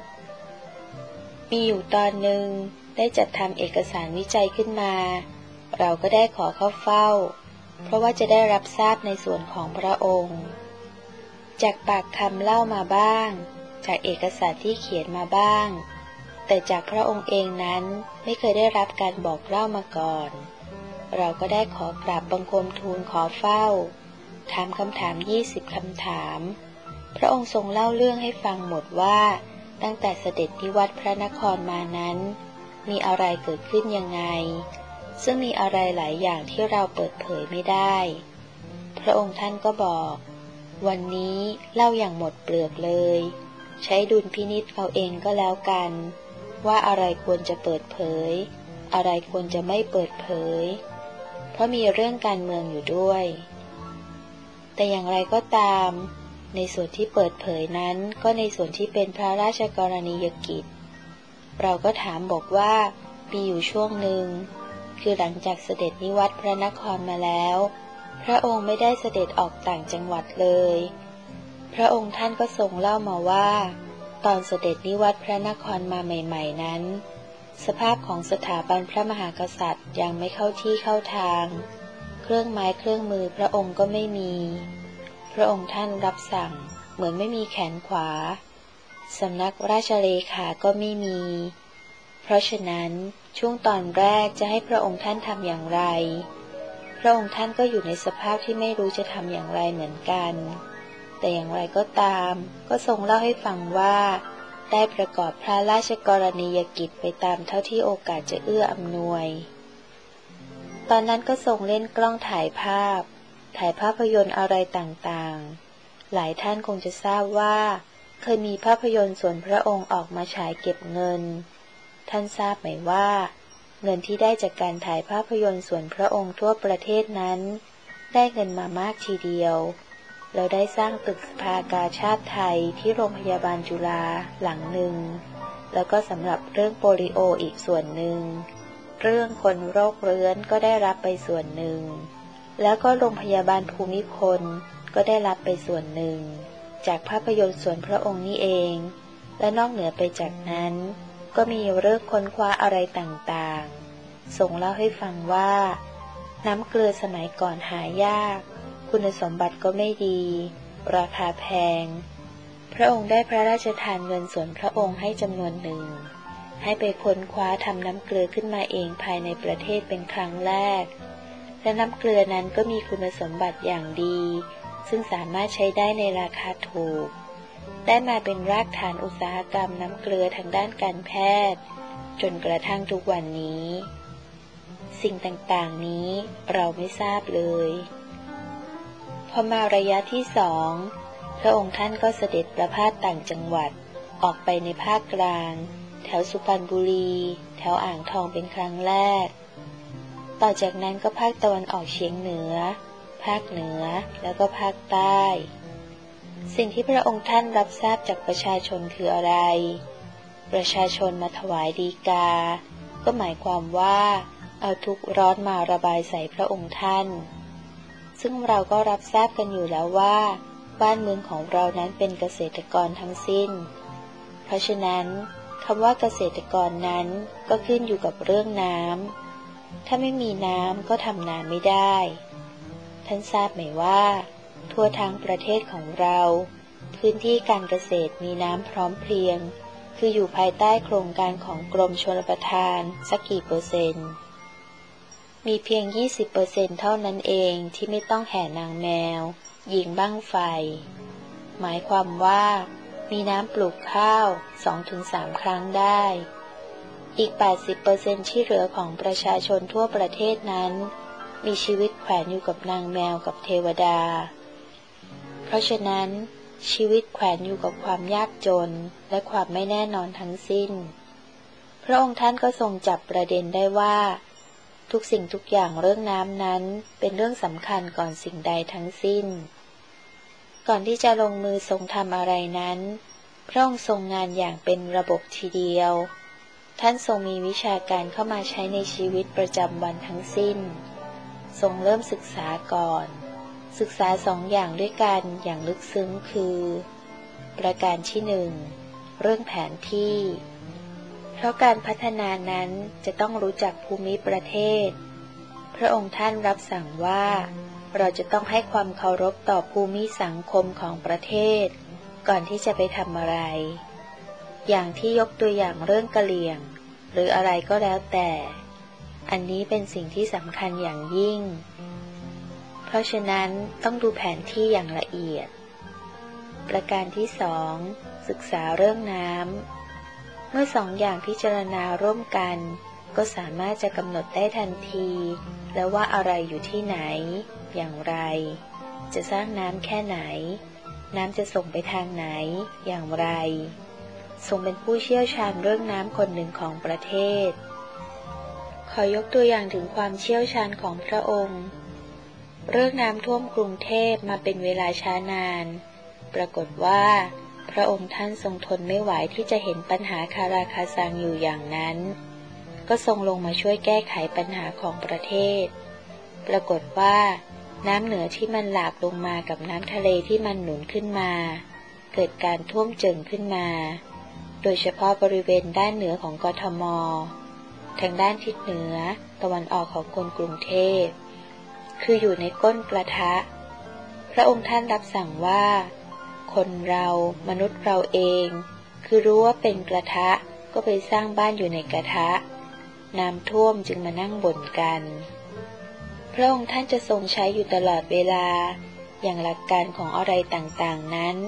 มีอยู่ตอนหนึ่งได้จัดทำเอกสารวิจัยขึ้นมาเราก็ได้ขอเข้าเฝ้าเพราะว่าจะได้รับทราบในส่วนของพระองค์จากปากคำเล่ามาบ้างจากเอกสารที่เขียนมาบ้างแต่จากพระองค์เองนั้นไม่เคยได้รับการบอกเล่ามาก่อนเราก็ได้ขอกราบบังคมทูลขอเฝ้าถามคำถามยี่สิบคำถามพระองค์ทรงเล่าเรื่องให้ฟังหมดว่าตั้งแต่เสด็จนิวัตพระนครมานั้นมีอะไรเกิดขึ้นยังไงซึ่งมีอะไรหลายอย่างที่เราเปิดเผยไม่ได้พระองค์ท่านก็บอกวันนี้เล่าอย่างหมดเปลือกเลยใช้ดุลพินิจเอาเองก็แล้วกันว่าอะไรควรจะเปิดเผยอะไรควรจะไม่เปิดเผยเพราะมีเรื่องการเมืองอยู่ด้วยแต่อย่างไรก็ตามในส่วนที่เปิดเผยนั้นก็ในส่วนที่เป็นพระราชกรณียกิจเราก็ถามบอกว่ามีอยู่ช่วงหนึ่งคือหลังจากเสด็จนิวัตพระนครมาแล้วพระองค์ไม่ได้เสด็จออกต่างจังหวัดเลยพระองค์ท่านก็ทรงเล่ามาว่าตอนเสด็จนิวัตพระนครมาใหม่ๆนั้นสภาพของสถาบันพระมหากษัตริย์ยังไม่เข้าที่เข้าทางเครื่องไม้เครื่องมือพระองค์ก็ไม่มีพระองค์ท่านรับสั่งเหมือนไม่มีแขนขวาสำนักราชเลขาก็ไม่มีเพราะฉะนั้นช่วงตอนแรกจะให้พระองค์ท่านทำอย่างไรพระองค์ท่านก็อยู่ในสภาพที่ไม่รู้จะทำอย่างไรเหมือนกันแต่อย่างไรก็ตามก็ทรงเล่าให้ฟังว่าได้ประกอบพระราชกรณียกิจไปตามเท่าที่โอกาสจะเอื้ออำนวยตอนนั้นก็ทรงเล่นกล้องถ่ายภาพถ่ายภาพยนตร์อะไรต่างๆหลายท่านคงจะทราบว่าเคยมีภาพยนตร์ส่วนพระองค์ออกมาฉายเก็บเงินท่านทราบไหมว่าเงินที่ได้จากการถ่ายภาพยนตร์ส่วนพระองค์ทั่วประเทศนั้นได้เงินมามากทีเดียวเราได้สร้างตึกสภากาชาดไทยที่โรงพยาบาลจุฬาหลังหนึ่งแล้วก็สำหรับเรื่องโปลิโออีกส่วนหนึ่งเรื่องคนโรคเรื้อนก็ได้รับไปส่วนหนึ่งแล้วก็โรงพยาบาลภูมิพลก็ได้รับไปส่วนหนึ่งจากภาพยนตร์ส่วนพระองค์นี้เองและนอกเหนือไปจากนั้นก็มีเรื่องค้นคว้าอะไรต่างๆทรงเล่าให้ฟังว่าน้ำเกลือสมัยก่อนหายากคุณสมบัติก็ไม่ดีราคาแพงพระองค์ได้พระราชทานเงินส่วนพระองค์ให้จำนวนหนึ่งให้ไปค้นคว้าทำน้ำเกลือขึ้นมาเองภายในประเทศเป็นครั้งแรกและน้ำเกลือนั้นก็มีคุณสมบัติอย่างดีซึ่งสามารถใช้ได้ในราคาถูกได้มาเป็นรากฐานอุตสาหกรรมน้ำเกลือทางด้านการแพทย์จนกระทั่งทุกวันนี้สิ่งต่างๆนี้เราไม่ทราบเลยพอมาระยะที่สองพระองค์ท่านก็เสด็จประพาสต่างจังหวัดออกไปในภาคกลางแถวสุพรรณบุรีแถวอ่างทองเป็นครั้งแรกต่อจากนั้นก็ภาคตะวันออกเฉียงเหนือภาคเหนือแล้วก็ภาคใต้สิ่งที่พระองค์ท่านรับทราบจากประชาชนคืออะไรประชาชนมาถวายฎีกาก็หมายความว่าเอาทุกข์ร้อนมาระบายใส่พระองค์ท่านซึ่งเราก็รับทราบกันอยู่แล้วว่าบ้านเมืองของเรานั้นเป็นเกษตรกรทั้งสิ้นเพราะฉะนั้นคำว่าเกษตรกรนั้นก็ขึ้นอยู่กับเรื่องน้ำถ้าไม่มีน้ำก็ทำนาไม่ได้ท่านทราบไหมว่าทั่วทั้งประเทศของเราพื้นที่การเกษตรมีน้ำพร้อมเพรียงคืออยู่ภายใต้โครงการของกรมชลประทานสักกี่เปอร์เซ็นต์มีเพียง ยี่สิบเปอร์เซ็นต์ เท่านั้นเองที่ไม่ต้องแห่นางแมวยิงบั้งไฟหมายความว่ามีน้ำปลูกข้าว สองถึงสาม ครั้งได้อีก แปดสิบเปอร์เซ็นต์ ที่เหลือของประชาชนทั่วประเทศนั้นมีชีวิตแขวนอยู่กับนางแมวกับเทวดาเพราะฉะนั้นชีวิตแขวนอยู่กับความยากจนและความไม่แน่นอนทั้งสิ้นพระองค์ท่านก็ทรงจับประเด็นได้ว่าทุกสิ่งทุกอย่างเรื่องน้ำนั้นเป็นเรื่องสำคัญก่อนสิ่งใดทั้งสิ้นก่อนที่จะลงมือทรงทำอะไรนั้นพระองค์ทรงงานอย่างเป็นระบบทีเดียวท่านทรงมีวิชาการเข้ามาใช้ในชีวิตประจำวันทั้งสิ้นทรงเริ่มศึกษาก่อนศึกษาสองอย่างด้วยกันอย่างลึกซึ้งคือประการที่หนึ่งเรื่องแผนที่เพราะการพัฒนานั้นจะต้องรู้จักภูมิประเทศพระองค์ท่านรับสั่งว่าเราจะต้องให้ความเคารพต่อภูมิสังคมของประเทศก่อนที่จะไปทำอะไรอย่างที่ยกตัวอย่างเรื่องกะเหรี่ยงหรืออะไรก็แล้วแต่อันนี้เป็นสิ่งที่สำคัญอย่างยิ่งเพราะฉะนั้นต้องดูแผนที่อย่างละเอียดประการที่สองศึกษาเรื่องน้ำเมื่อสองอย่างพิจารณาร่วมกันก็สามารถจะกำหนดได้ทันทีแล้วว่าอะไรอยู่ที่ไหนอย่างไรจะสร้างน้ำแค่ไหนน้ำจะส่งไปทางไหนอย่างไรทรงเป็นผู้เชี่ยวชาญเรื่องน้ำคนหนึ่งของประเทศขอยกตัวอย่างถึงความเชี่ยวชาญของพระองค์เรื่องน้ำท่วมกรุงเทพมาเป็นเวลาช้านานปรากฏว่าพระองค์ท่านทรงทนไม่ไหวที่จะเห็นปัญหาคาราคาซังอยู่อย่างนั้นก็ทรงลงมาช่วยแก้ไขปัญหาของประเทศปรากฏว่าน้ำเหนือที่มันหลากลงมากับน้ำทะเลที่มันหนุนขึ้นมาเกิดการท่วมเจิ่งขึ้นมาโดยเฉพาะบริเวณด้านเหนือของกทมทางด้านทิศเหนือตะวันออกของคนกรุงเทพคืออยู่ในก้นกระทะพระองค์ท่านรับสั่งว่าคนเรามนุษย์เราเองคือรู้ว่าเป็นกระทะก็ไปสร้างบ้านอยู่ในกระทะน้ำท่วมจึงมานั่งบ่นกันพระองค์ท่านจะทรงใช้อยู่ตลอดเวลาอย่างหลักการของอะไรต่างๆนั้น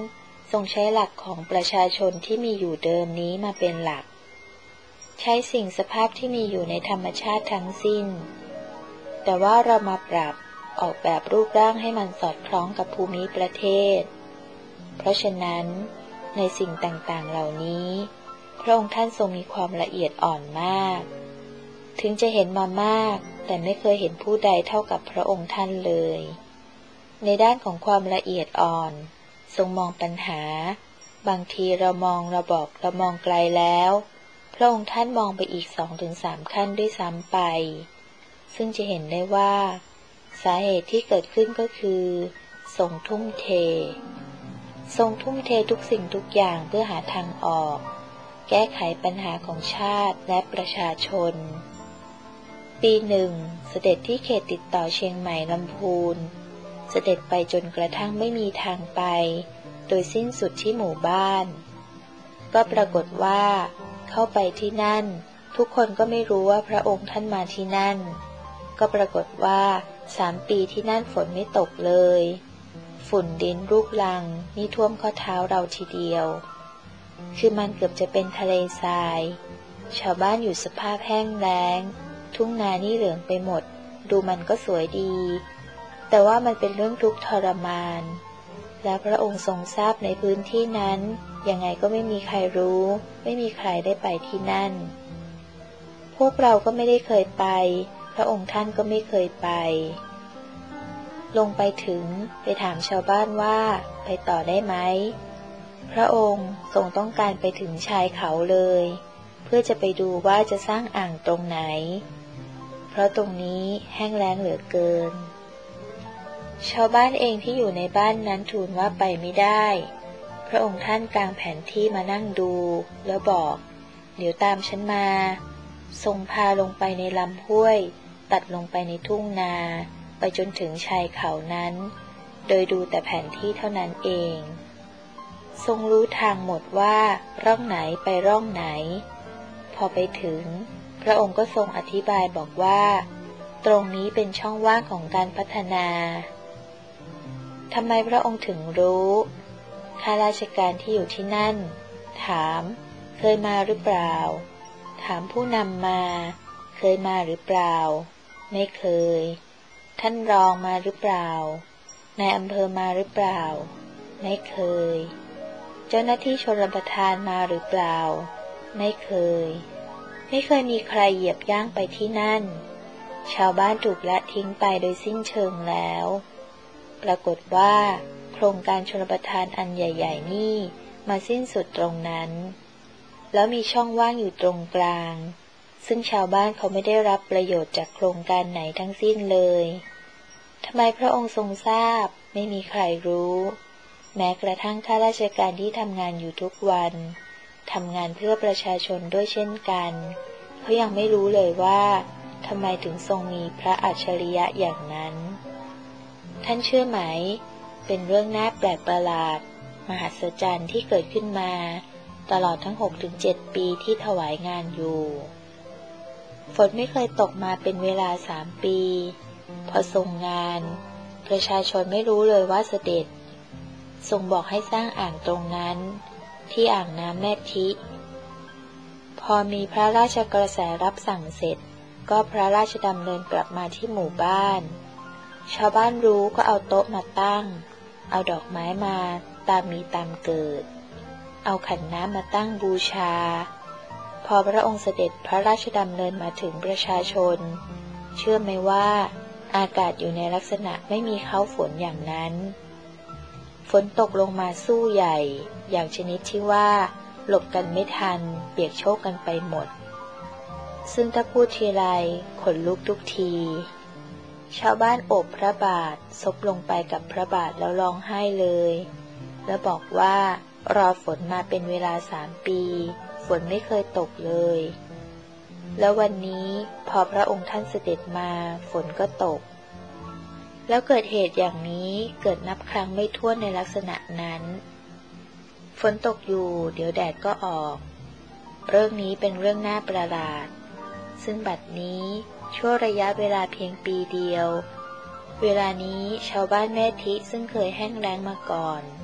ทรงใช้หลักของประชาชนที่มีอยู่เดิมนี้มาเป็นหลักใช้สิ่งสภาพที่มีอยู่ในธรรมชาติทั้งสิ้นแต่ว่าเรามาปรับออกแบบรูปร่างให้มันสอดคล้องกับภูมิประเทศเพราะฉะนั้นในสิ่งต่างๆเหล่านี้พระองค์ท่านทรงมีความละเอียดอ่อนมากถึงจะเห็นมามากแต่ไม่เคยเห็นผู้ใดเท่ากับพระองค์ท่านเลยในด้านของความละเอียดอ่อนทรงมองปัญหาบางทีเรามองเราบอกเรามองไกลแล้วพระองค์ท่านมองไปอีก สองถึงสาม ขั้นด้วยซ้ำไปซึ่งจะเห็นได้ว่าสาเหตุที่เกิดขึ้นก็คือทรงทุ่มเททรงทุ่มเททุกสิ่งทุกอย่างเพื่อหาทางออกแก้ไขปัญหาของชาติและประชาชนปีหนึ่งเสด็จที่เขตติดต่อเชียงใหม่ลำพูนเสด็จไปจนกระทั่งไม่มีทางไปโดยสิ้นสุดที่หมู่บ้านก็ปรากฏว่าเข้าไปที่นั่นทุกคนก็ไม่รู้ว่าพระองค์ท่านมาที่นั่นก็ปรากฏว่าสามปีที่นั่นฝนไม่ตกเลยฝุ่นดินลูกรังนี่ท่วมข้อเท้าเราทีเดียวคือมันเกือบจะเป็นทะเลทรายชาวบ้านอยู่สภาพแห้งแล้งทุ่งนานี่เหลืองไปหมดดูมันก็สวยดีแต่ว่ามันเป็นเรื่องทุกข์ทรมานและพระองค์ทรงทราบในพื้นที่นั้นยังไงก็ไม่มีใครรู้ไม่มีใครได้ไปที่นั่นพวกเราก็ไม่ได้เคยไปพระองค์ท่านก็ไม่เคยไปลงไปถึงไปถามชาวบ้านว่าไปต่อได้ไหมพระองค์ทรงต้องการไปถึงชายเขาเลยเพื่อจะไปดูว่าจะสร้างอ่างตรงไหนเพราะตรงนี้แห้งแล้งเหลือเกินชาวบ้านเองที่อยู่ในบ้านนั้นทูลว่าไปไม่ได้พระองค์ท่านกางแผนที่มานั่งดูแล้วบอกเดี๋ยวตามฉันมาทรงพาลงไปในลำห้วยตัดลงไปในทุ่งนาไปจนถึงชายเขานั้นโดยดูแต่แผนที่เท่านั้นเองทรงรู้ทางหมดว่าร่องไหนไปร่องไหนพอไปถึงพระองค์ก็ทรงอธิบายบอกว่าตรงนี้เป็นช่องว่างของการพัฒนาทำไมพระองค์ถึงรู้ข้าราชการที่อยู่ที่นั่นถามเคยมาหรือเปล่าถามผู้นำมาเคยมาหรือเปล่าไม่เคยท่านรองมาหรือเปล่านายอำเภอมาหรือเปล่าไม่เคยเจ้าหน้าที่ชลประทานมาหรือเปล่าไม่เคยไม่เคยมีใครเหยียบย่างไปที่นั่นชาวบ้านถูกละทิ้งไปโดยสิ้นเชิงแล้วปรากฏว่าโครงการชลประทานอันใหญ่ๆนี่มาสิ้นสุดตรงนั้นแล้วมีช่องว่างอยู่ตรงกลางซึ่งชาวบ้านเขาไม่ได้รับประโยชน์จากโครงการไหนทั้งสิ้นเลยทำไมพระองค์ทรงทราบไม่มีใครรู้แม้กระทั่งข้าราชการที่ทำงานอยู่ทุกวันทำงานเพื่อประชาชนด้วยเช่นกันเขายังไม่รู้เลยว่าทำไมถึงทรงมีพระอัจฉริยะอย่างนั้นท่านเชื่อไหมเป็นเรื่องน่าแปลกประหลาดมหัศจรรย์ที่เกิดขึ้นมาตลอดทั้ง หกถึงเจ็ด ปีที่ถวายงานอยู่ฝนไม่เคยตกมาเป็นเวลาสามปีพอทรงงานประชาชนไม่รู้เลยว่าเสด็จทรงบอกให้สร้างอ่างตรงนั้นที่อ่างน้ำแม่ทิพอมีพระราชกระแสรับสั่งเสร็จก็พระราชดำเนินกลับมาที่หมู่บ้านชาวบ้านรู้ก็เอาโต๊ะมาตั้งเอาดอกไม้มาตามมีตามเกิดเอาขันน้ำมาตั้งบูชาพอพระองค์เสด็จพระราชดำเนินมาถึงประชาชนเชื่อไหมว่าอากาศอยู่ในลักษณะไม่มีเข้าฝนอย่างนั้นฝนตกลงมาสู้ใหญ่อย่างชนิดที่ว่าหลบกันไม่ทันเปียกโชกกันไปหมดซึ่งถ้าพูดทีไรขนลุกทุกทีชาวบ้านโอบพระบาทซบลงไปกับพระบาทแล้วร้องไห้เลยแล้วบอกว่ารอฝนมาเป็นเวลาสามปีฝนไม่เคยตกเลยแล้ววันนี้พอพระองค์ท่านเสด็จมาฝนก็ตกแล้วเกิดเหตุอย่างนี้เกิดนับครั้งไม่ถ้วนในลักษณะนั้นฝนตกอยู่เดี๋ยวแดดก็ออกเรื่องนี้เป็นเรื่องน่าประหลาดซึ่งบัดนี้ชั่วระยะเวลาเพียงปีเดียวเวลานี้ชาวบ้านแม่ทิซึ่งเคยแห้งแล้งมาก่อน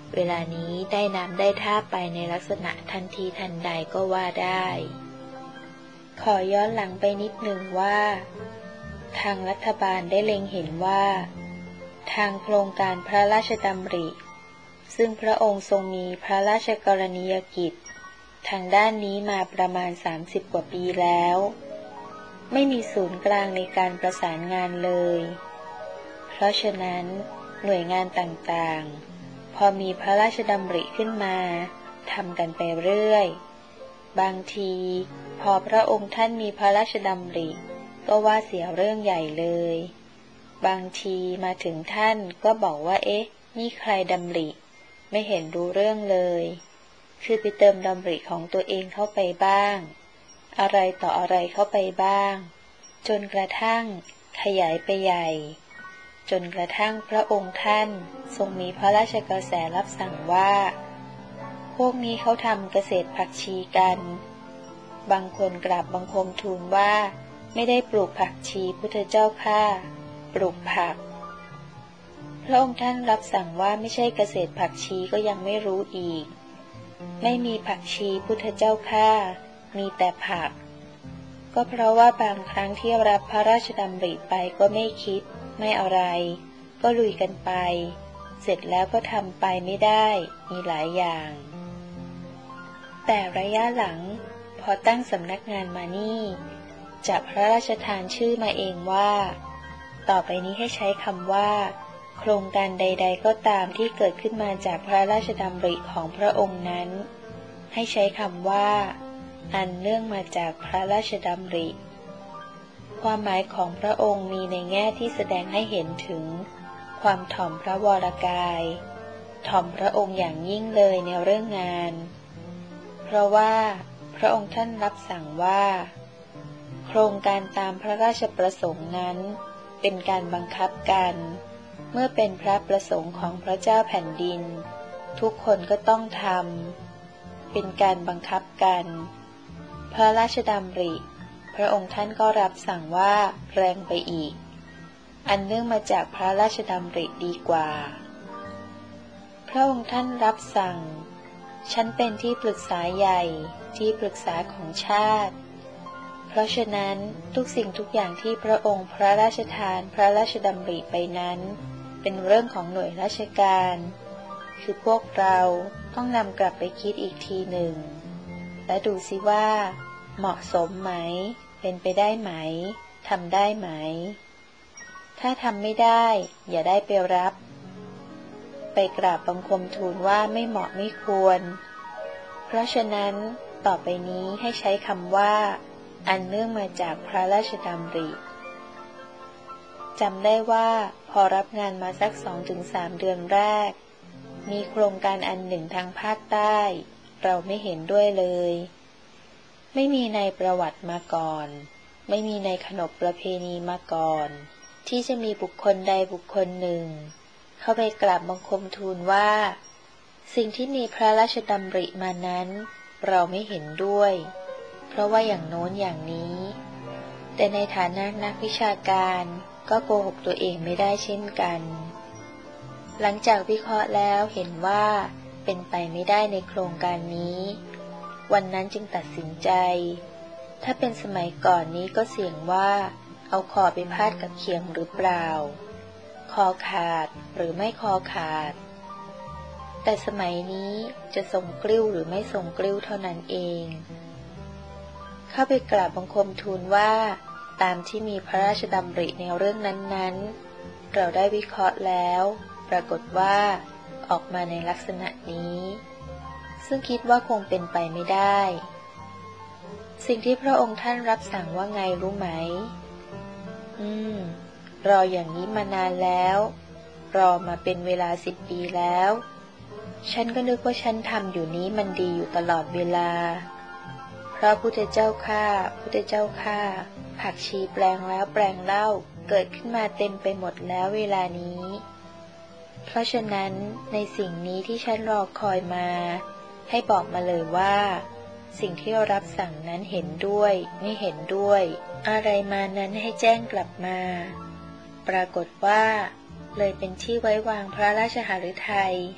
เวลานี้ได้น้ำได้ท่าไปในลักษณะทันทีทันใดก็ว่าได้ ขอย้อนหลังไปนิดหนึ่งว่า ทางรัฐบาลได้เล็งเห็นว่า ทางโครงการพระราชดำริซึ่งพระองค์ทรงมีพระราชกรณียกิจทางด้านนี้มาประมาณสามสิบกว่าปีแล้วไม่มีศูนย์กลางในการประสานงานเลยเพราะฉะนั้นหน่วยงานต่างๆพอมีพระราชดำริขึ้นมาทำกันไปเรื่อยบางทีพอพระองค์ท่านมีพระราชดำริก็ว่าเสียเรื่องใหญ่เลยบางทีมาถึงท่านก็บอกว่าเอ๊ะนี่ใครดำริไม่เห็นรู้เรื่องเลยคือไปเติมดำริของตัวเองเข้าไปบ้างอะไรต่ออะไรเข้าไปบ้างจนกระทั่งขยายไปใหญ่จนกระทั่งพระองค์ท่านทรงมีพระราชกระแสรับสั่งว่าพวกนี้เขาทำเกษตรผักชีกันบางคนกราบบังคมทูลว่าไม่ได้ปลูกผักชีพุทธเจ้าข้าปลูกผักพระองค์ท่านรับสั่งว่าไม่ใช่เกษตรผักชีก็ยังไม่รู้อีกไม่มีผักชีพุทธเจ้าข้ามีแต่ผักก็เพราะว่าบางครั้งที่รับพระราชดำริไปก็ไม่คิดไม่อะไรก็ลุยกันไปเสร็จแล้วก็ทำไปไม่ได้มีหลายอย่างแต่ระยะหลังพอตั้งสำนักงานมานี่จะพระราชทานชื่อมาเองว่าต่อไปนี้ให้ใช้คำว่าโครงการใดๆก็ตามที่เกิดขึ้นมาจากพระราชดำริของพระองค์นั้นให้ใช้คำว่าอันเนื่องมาจากพระราชดำริความหมายของพระองค์มีในแง่ที่แสดงให้เห็นถึงความถ่อมพระวรกายถ่อมพระองค์อย่างยิ่งเลยในเรื่องงานเพราะว่าพระองค์ท่านรับสั่งว่าโครงการตามพระราชประสงค์นั้นเป็นการบังคับกันเมื่อเป็นพระประสงค์ของพระเจ้าแผ่นดินทุกคนก็ต้องทำเป็นการบังคับกันพระราชดำริพระองค์ท่านก็รับสั่งว่าแรงไปอีกอันเนื่องมาจากพระราชดำริดีกว่าพระองค์ท่านรับสั่งฉันเป็นที่ปรึกษาใหญ่ที่ปรึกษาของชาติเพราะฉะนั้นทุกสิ่งทุกอย่างที่พระองค์พระราชทานพระราชดำริไปนั้นเป็นเรื่องของหน่วยราชการคือพวกเราต้องนำกลับไปคิดอีกทีหนึ่งและดูสิว่าเหมาะสมไหมเป็นไปได้ไหมทำได้ไหมถ้าทำไม่ได้อย่าได้ไปรับไปกราบบังคมทูลว่าไม่เหมาะไม่ควรเพราะฉะนั้นต่อไปนี้ให้ใช้คำว่าอันเนื่องมาจากพระราชดำริจำได้ว่าพอรับงานมาสัก สองถึงสาม เดือนแรกมีโครงการอันหนึ่งทางภาคใต้เราไม่เห็นด้วยเลยไม่มีในประวัติมาก่อนไม่มีในขนบประเพณีมาก่อนที่จะมีบุคคลใดบุคคลหนึ่งเข้าไปกราบบังคมทูลว่าสิ่งที่มีพระราชดำริมานั้นเราไม่เห็นด้วยเพราะว่าอย่างโน้นอย่างนี้แต่ในฐานะนักวิชาการก็โกหกตัวเองไม่ได้เช่นกันหลังจากวิเคราะห์แล้วเห็นว่าเป็นไปไม่ได้ในโครงการนี้วันนั้นจึงตัดสินใจถ้าเป็นสมัยก่อนนี้ก็เสี่ยงว่าเอาคอไปพาดกับเขียงหรือเปล่าคอขาดหรือไม่คอขาดแต่สมัยนี้จะทรงกลิ้วหรือไม่ทรงกลิ้วเท่านั้นเองเข้าไปกราบบังคมทูลว่าตามที่มีพระราชดำริในเรื่องนั้นๆเราได้วิเคราะห์แล้วปรากฏว่าออกมาในลักษณะนี้ซึ่งคิดว่าคงเป็นไปไม่ได้สิ่งที่พระองค์ท่านรับสั่งว่าไงรู้ไหมอืมรออย่างนี้มานานแล้วรอมาเป็นเวลาสิบปีแล้วฉันก็นึกว่าฉันทำอยู่นี้มันดีอยู่ตลอดเวลาพระพุทธเจ้าข้าพุทธเจ้าข้าผักชีแปลงแล้วแปลงเล่าเกิดขึ้นมาเต็มไปหมดแล้วเวลานี้เพราะฉะนั้นในสิ่งนี้ที่ฉันรอคอยมาให้บอกมาเลยว่าสิ่งที่รับสั่งนั้นเห็นด้วยไม่เห็นด้วยอะไรมานั้นให้แจ้งกลับมาปรากฏว่าเลยเป็นที่ไว้วางพระราชหฤทัย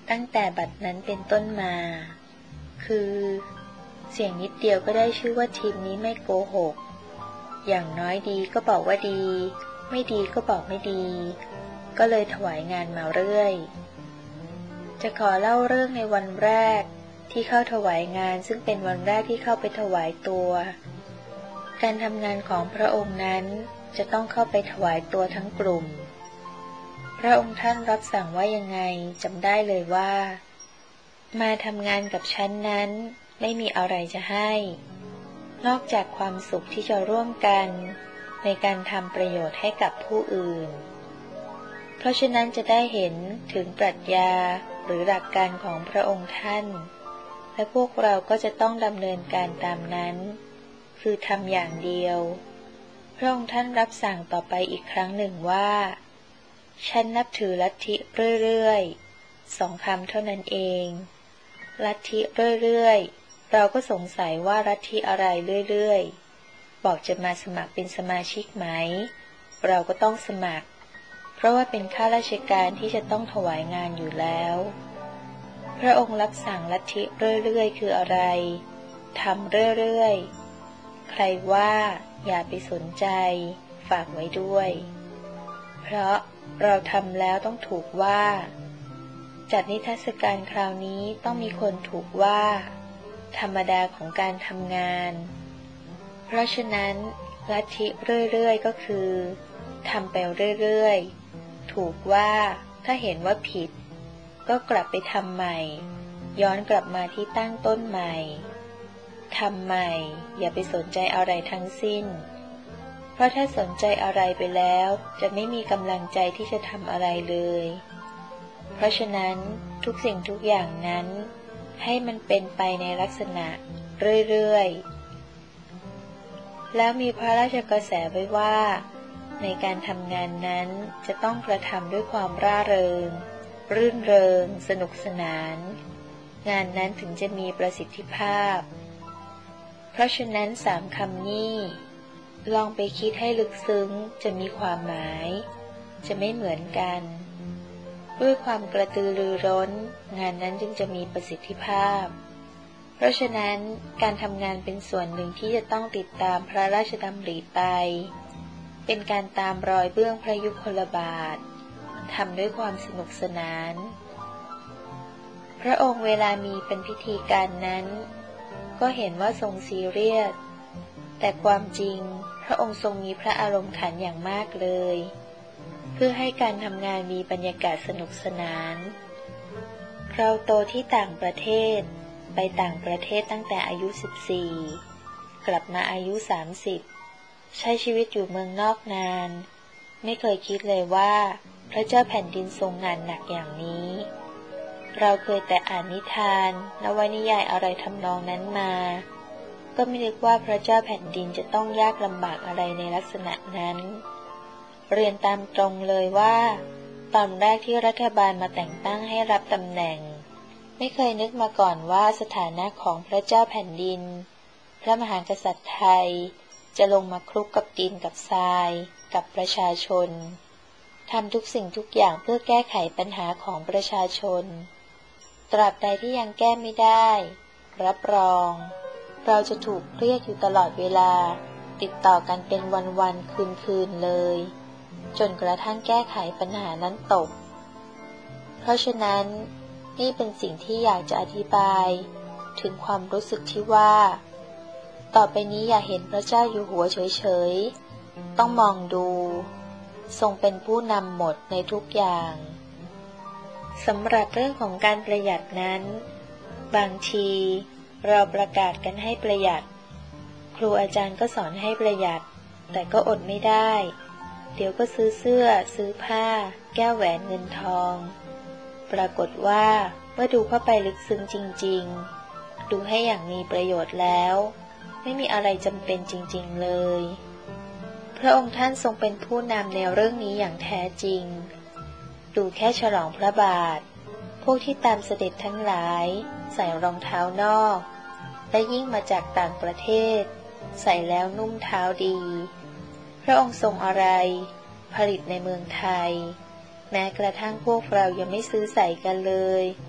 ตั้งแต่บัดนั้นเป็นต้นมาคือเสียงนิดเดียวก็ได้ชื่อว่าทีมนี้ไม่โกหกอย่างน้อยดีก็บอกว่าดีไม่ดีก็บอกไม่ดีก็เลยถวายงานมาเรื่อยจะขอเล่าเรื่องในวันแรกที่เข้าถวายงานซึ่งเป็นวันแรกที่เข้าไปถวายตัวการทำงานของพระองค์นั้นจะต้องเข้าไปถวายตัวทั้งกลุ่มพระองค์ท่านรับสั่งว่ายังไงจำได้เลยว่ามาทำงานกับฉันนั้นไม่มีอะไรจะให้นอกจากความสุขที่จะร่วมกันในการทำประโยชน์ให้กับผู้อื่นเพราะฉะนั้นจะได้เห็นถึงปรัชญาหรือหลักการของพระองค์ท่านและพวกเราก็จะต้องดำเนินการตามนั้นคือทำอย่างเดียวพระองค์ท่านรับสั่งต่อไปอีกครั้งหนึ่งว่าฉันนับถือลัทธิเรื่อยๆสองคำเท่านั้นเองลัทธิเรื่อยๆเราก็สงสัยว่าลัทธิอะไรเรื่อยๆบอกจะมาสมัครเป็นสมาชิกไหมเราก็ต้องสมัครเพราะว่าเป็นข้าราชการที่จะต้องถวายงานอยู่แล้วพระองค์รับสั่งลัทธิเรื่อยๆคืออะไรทำเรื่อยๆใครว่าอย่าไปสนใจฝากไว้ด้วยเพราะเราทำแล้วต้องถูกว่าจัดนิทรรศการคราวนี้ต้องมีคนถูกว่าธรรมดาของการทำงานเพราะฉะนั้นลัทธิเรื่อยๆก็คือทำไปเรื่อยๆถูกว่าถ้าเห็นว่าผิดก็กลับไปทำใหม่ย้อนกลับมาที่ตั้งต้นใหม่ทำใหม่อย่าไปสนใจอะไรทั้งสิ้นเพราะถ้าสนใจอะไรไปแล้วจะไม่มีกำลังใจที่จะทำอะไรเลยเพราะฉะนั้นทุกสิ่งทุกอย่างนั้นให้มันเป็นไปในลักษณะเรื่อยๆแล้วมีพระราชกระแสไว้ว่าในการทำงานนั้นจะต้องกระทำด้วยความร่าเริงรื่นเริงสนุกสนานงานนั้นถึงจะมีประสิทธิภาพเพราะฉะนั้นสามคำนี้ลองไปคิดให้ลึกซึ้งจะมีความหมายจะไม่เหมือนกันด้วยความกระตือรือร้นงานนั้นจึงจะมีประสิทธิภาพเพราะฉะนั้นการทำงานเป็นส่วนหนึ่งที่จะต้องติดตามพระราชดำริไปเป็นการตามรอยเบื้องพระยุคลบาททำด้วยความสนุกสนานพระองค์เวลามีเป็นพิธีการนั้นก็เห็นว่าทรงซีเรียสแต่ความจริงพระองค์ทรงมีพระอารมณ์ขันอย่างมากเลยเพื่อให้การทำงานมีบรรยากาศสนุกสนานเราโตที่ต่างประเทศไปต่างประเทศตั้งแต่อายุสิบสี่กลับมาอายุสามสิบใช้ชีวิตอยู่เมืองนอกนานไม่เคยคิดเลยว่าพระเจ้าแผ่นดินทรงงานหนักอย่างนี้เราเคยแต่อ่านนิทานนวนิยายอะไรทำนองนั้นมาก็ไม่นึกว่าพระเจ้าแผ่นดินจะต้องยากลำบากอะไรในลักษณะนั้นเรียนตามตรงเลยว่าตอนแรกที่รัฐบาลมาแต่งตั้งให้รับตำแหน่งไม่เคยนึกมาก่อนว่าสถานะของพระเจ้าแผ่นดินพระมหากษัตริย์ไทยจะลงมาคลุกกับดินกับทรายกับประชาชนทำทุกสิ่งทุกอย่างเพื่อแก้ไขปัญหาของประชาชนตราบใดที่ยังแก้ไม่ได้รับรองเราจะถูกเรียกอยู่ตลอดเวลาติดต่อกันเป็นวันๆคืนๆเลยจนกระทั่งแก้ไขปัญหานั้นตกเพราะฉะนั้นนี่เป็นสิ่งที่อยากจะอธิบายถึงความรู้สึกที่ว่าต่อไปนี้อย่าเห็นพระเจ้าอยู่หัวเฉยๆต้องมองดูทรงเป็นผู้นำหมดในทุกอย่างสำหรับเรื่องของการประหยัดนั้นบางทีเราประกาศกันให้ประหยัดครูอาจารย์ก็สอนให้ประหยัดแต่ก็อดไม่ได้เดี๋ยวก็ซื้อเสื้อซื้อผ้าแก้วแหวนเงินทองปรากฏว่าเมื่อดูเข้าไปลึกซึ้งจริงๆดูให้อย่างมีประโยชน์แล้วไม่มีอะไรจำเป็นจริงๆเลยพระองค์ท่านทรงเป็นผู้นำในเรื่องนี้อย่างแท้จริงดูแค่ฉลองพระบาทพวกที่ตามเสด็จทั้งหลายใส่รองเท้านอกและยิ่งมาจากต่างประเทศใส่แล้วนุ่มเท้าดีพระองค์ทรงอะไรผลิตในเมืองไทยแม้กระทั่งพวกเรายังไม่ซื้อใส่กันเลย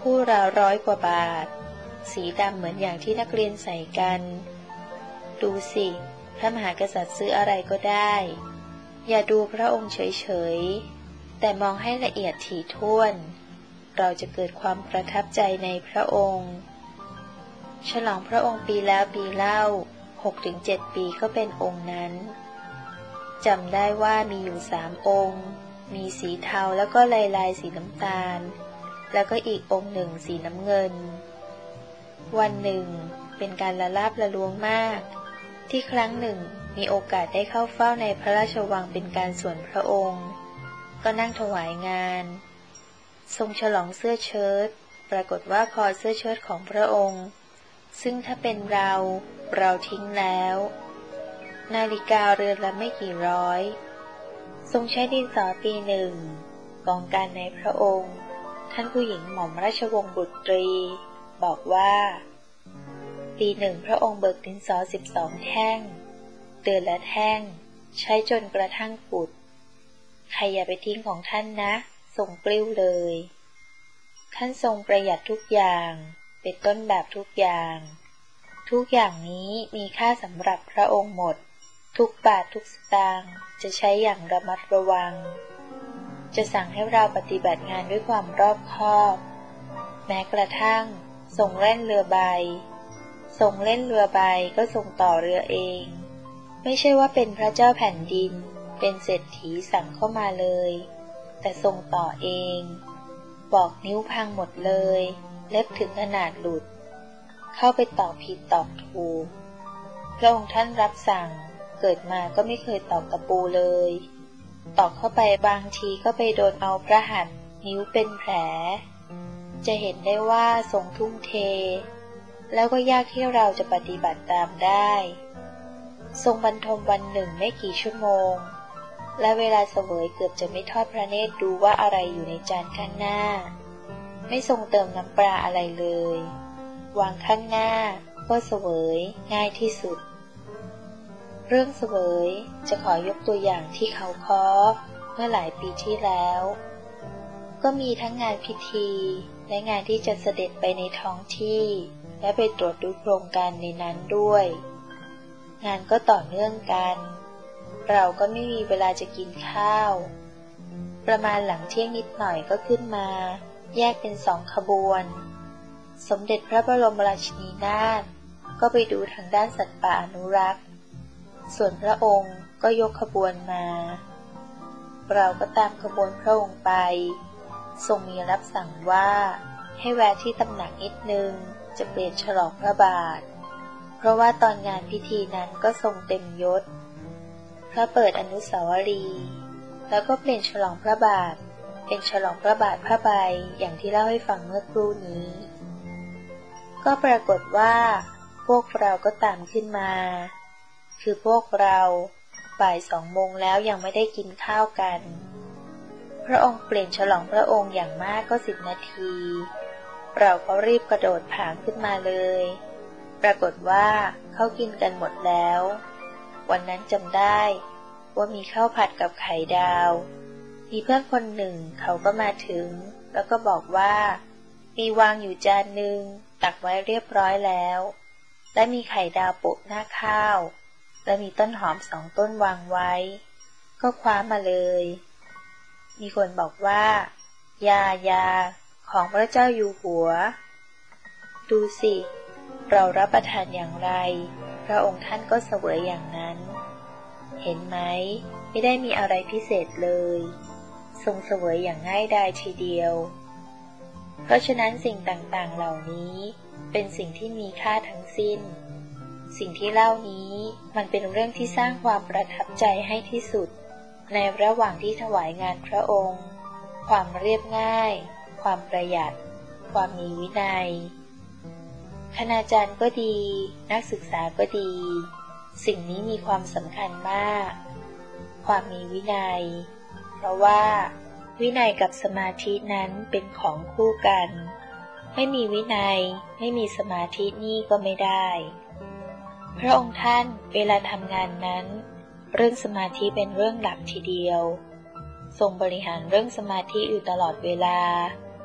คู่ราวร้อยกว่าบาทสีดำเหมือนอย่างที่นักเรียนใส่กันดูสิพระมหากษัตริย์ซื้ออะไรก็ได้อย่าดูพระองค์เฉยๆแต่มองให้ละเอียดถี่ถ้วนเราจะเกิดความประทับใจในพระองค์ฉลองพระองค์ปีแล้วปีเล่า หกถึงเจ็ด ปีก็เป็นองค์นั้นจำได้ว่ามีอยู่สามองค์มีสีเทาแล้วก็ลายลายสีน้ำตาลแล้วก็อีกองค์หนึ่งสีน้ำเงินวันหนึ่งเป็นการละลาบละล้วงมากที่ครั้งหนึ่งมีโอกาสได้เข้าเฝ้าในพระราชวังเป็นการส่วนพระองค์ก็นั่งถวายงานทรงฉลองเสื้อเชิ้ตปรากฏว่าคอเสื้อเชิ้ตของพระองค์ซึ่งถ้าเป็นเราเราทิ้งแล้วนาฬิกาเรือนละไม่กี่ร้อยทรงใช้ดินสอปีหนึ่งกองการในพระองค์ท่านผู้หญิงหม่อมราชวงศ์บุตรีบอกว่าปีหนึ่งพระองค์เบิกดินสอสิบสองแท่งเดือนละแท่งใช้จนกระทั่งปุดใครอย่าไปทิ้งของท่านนะทรงปลิ้วเลยท่านทรงประหยัดทุกอย่างเป็นต้นแบบทุกอย่างทุกอย่างนี้มีค่าสำหรับพระองค์หมดทุกบาททุกสตางค์จะใช้อย่างระมัดระวังจะสั่งให้เราปฏิบัติงานด้วยความรอบคอบแม้กระทั่งทรงเล่นเรือใบทรงเล่นเรือใบก็ทรงต่อเรือเองไม่ใช่ว่าเป็นพระเจ้าแผ่นดินเป็นเศรษฐีสั่งเข้ามาเลยแต่ทรงต่อเองบอกนิ้วพังหมดเลยเล็บถึงขนาดหลุดเข้าไปตอกผิดตอกถูกพระองค์ท่านรับสั่งเกิดมาก็ไม่เคยตอกตะปูเลยตอกเข้าไปบางทีก็ไปโดนเอาพระหัตถ์นิ้วเป็นแผลจะเห็นได้ว่าทรงทุ่มเทแล้วก็ยากที่เราจะปฏิบัติตามได้ทรงบรรทมวันหนึ่งไม่กี่ชั่วโมงและเวลาเสวยเกือบจะไม่ทอดพระเนตรดูว่าอะไรอยู่ในจานข้างหน้าไม่ทรงเติมน้ำปลาอะไรเลยวางข้างหน้าก็เสวยง่ายที่สุดเรื่องเสวยจะขอยกตัวอย่างที่เขาค้อเมื่อหลายปีที่แล้วก็มีทั้งงานพิธีและงานที่จะเสด็จไปในท้องที่และไปตรวจดูโครงการในนั้นด้วยงานก็ต่อเนื่องกันเราก็ไม่มีเวลาจะกินข้าวประมาณหลังเที่ยงนิดหน่อยก็ขึ้นมาแยกเป็นสองขบวนสมเด็จพระบรมราชินีนาถก็ไปดูทางด้านสัตว์ป่าอนุรักษ์ส่วนพระองค์ก็ยกขบวนมาเราก็ตามขบวนพระองค์ไปทรงมีรับสั่งว่าให้แวะที่ตำหนักนิดนึงจะเปลี่ยนฉลองพระบาทเพราะว่าตอนงานพิธีนั้นก็ทรงเต็มยศพระเปิดอนุสาวรีย์แล้วก็เปลี่ยนฉลองพระบาทเป็นฉลองพระบาทผ้าใบอย่างที่เล่าให้ฟังเมื่อครู่นี้ก็ปรากฏว่าพวกเราก็ตามขึ้นมาคือพวกเราบ่ายสองโมงแล้วยังไม่ได้กินข้าวกันพระองค์เปลี่ยนฉลองพระองค์อย่างมากก็สิบนาทีเราก็รีบกระโดดผางขึ้นมาเลยปรากฏว่าเขากินกันหมดแล้ววันนั้นจำได้ว่ามีข้าวผัดกับไข่ดาวมีเพื่อนคนหนึ่งเขาก็มาถึงแล้วก็บอกว่ามีวางอยู่จานหนึ่งตักไว้เรียบร้อยแล้วและมีไข่ดาวโปะหน้าข้าวและมีต้นหอมสองต้นวางไว้ก็คว้ามาเลยมีคนบอกว่ายายาของพระเจ้าอยู่หัวดูสิเรารับประทานอย่างไรพระองค์ท่านก็เสวยอย่างนั้นเห็นไหมไม่ได้มีอะไรพิเศษเลยทรงเสวยอย่างง่ายดายทีเดียวเพราะฉะนั้นสิ่งต่างๆเหล่านี้เป็นสิ่งที่มีค่าทั้งสิ้นสิ่งที่เล่านี้มันเป็นเรื่องที่สร้างความประทับใจให้ที่สุดในระหว่างที่ถวายงานพระองค์ความเรียบง่ายความประหยัดความมีวินัยคณาจารย์ก็ดีนักศึกษาก็ดีสิ่งนี้มีความสำคัญมากความมีวินัยเพราะว่าวินัยกับสมาธินั้นเป็นของคู่กันไม่มีวินัยไม่มีสมาธินี่ก็ไม่ได้พระองค์ท่านเวลาทำงานนั้นเรื่องสมาธิเป็นเรื่องหลักทีเดียวทรงบริหารเรื่องสมาธิอยู่ตลอดเวลา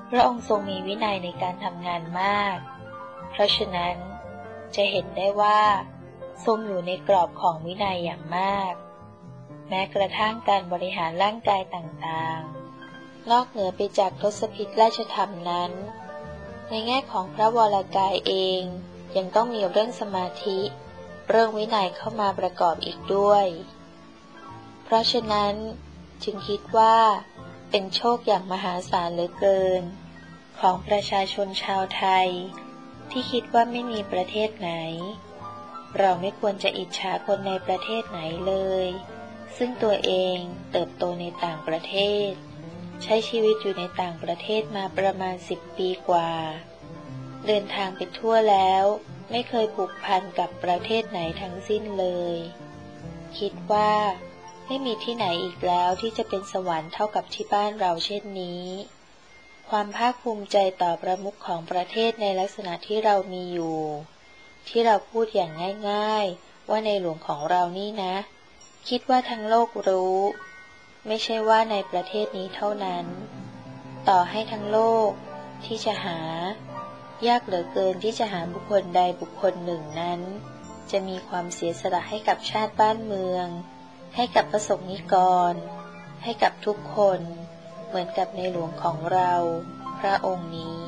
พระองค์ทรงมีวินัยในการทำงานมาก เพราะฉะนั้นจะเห็นได้ว่าทรงอยู่ในกรอบของวินัยอย่างมาก แม้กระทั่งการบริหารร่างกายต่างๆนอกเหนือไปจากทศพิธราชธรรมนั้นในแง่ของพระวรกายเองยังต้องมีเรื่องสมาธิเรื่องวินัยเข้ามาประกอบอีกด้วยเพราะฉะนั้นจึงคิดว่าเป็นโชคอย่างมหาศาลเหลือเกินของประชาชนชาวไทยที่คิดว่าไม่มีประเทศไหนเราไม่ควรจะอิจฉาคนในประเทศไหนเลยซึ่งตัวเองเติบโตในต่างประเทศใช้ชีวิตอยู่ในต่างประเทศมาประมาณสิบปีกว่าเดินทางไปทั่วแล้วไม่เคยผูกพันกับประเทศไหนทั้งสิ้นเลยคิดว่าไม่มีที่ไหนอีกแล้วที่จะเป็นสวรรค์เท่ากับที่บ้านเราเช่นนี้ความภาคภูมิใจต่อประมุขของประเทศในลักษณะที่เรามีอยู่ที่เราพูดอย่างง่ายๆว่าในหลวงของเรานี่นะคิดว่าทั้งโลกรู้ไม่ใช่ว่าในประเทศนี้เท่านั้นต่อให้ทั้งโลกที่จะหายากเหลือเกินที่จะหาบุคคลใดบุคคลหนึ่งนั้นจะมีความเสียสละให้กับชาติบ้านเมืองให้กับประสงค์นิกรให้กับทุกคนเหมือนกับในหลวงของเราพระองค์นี้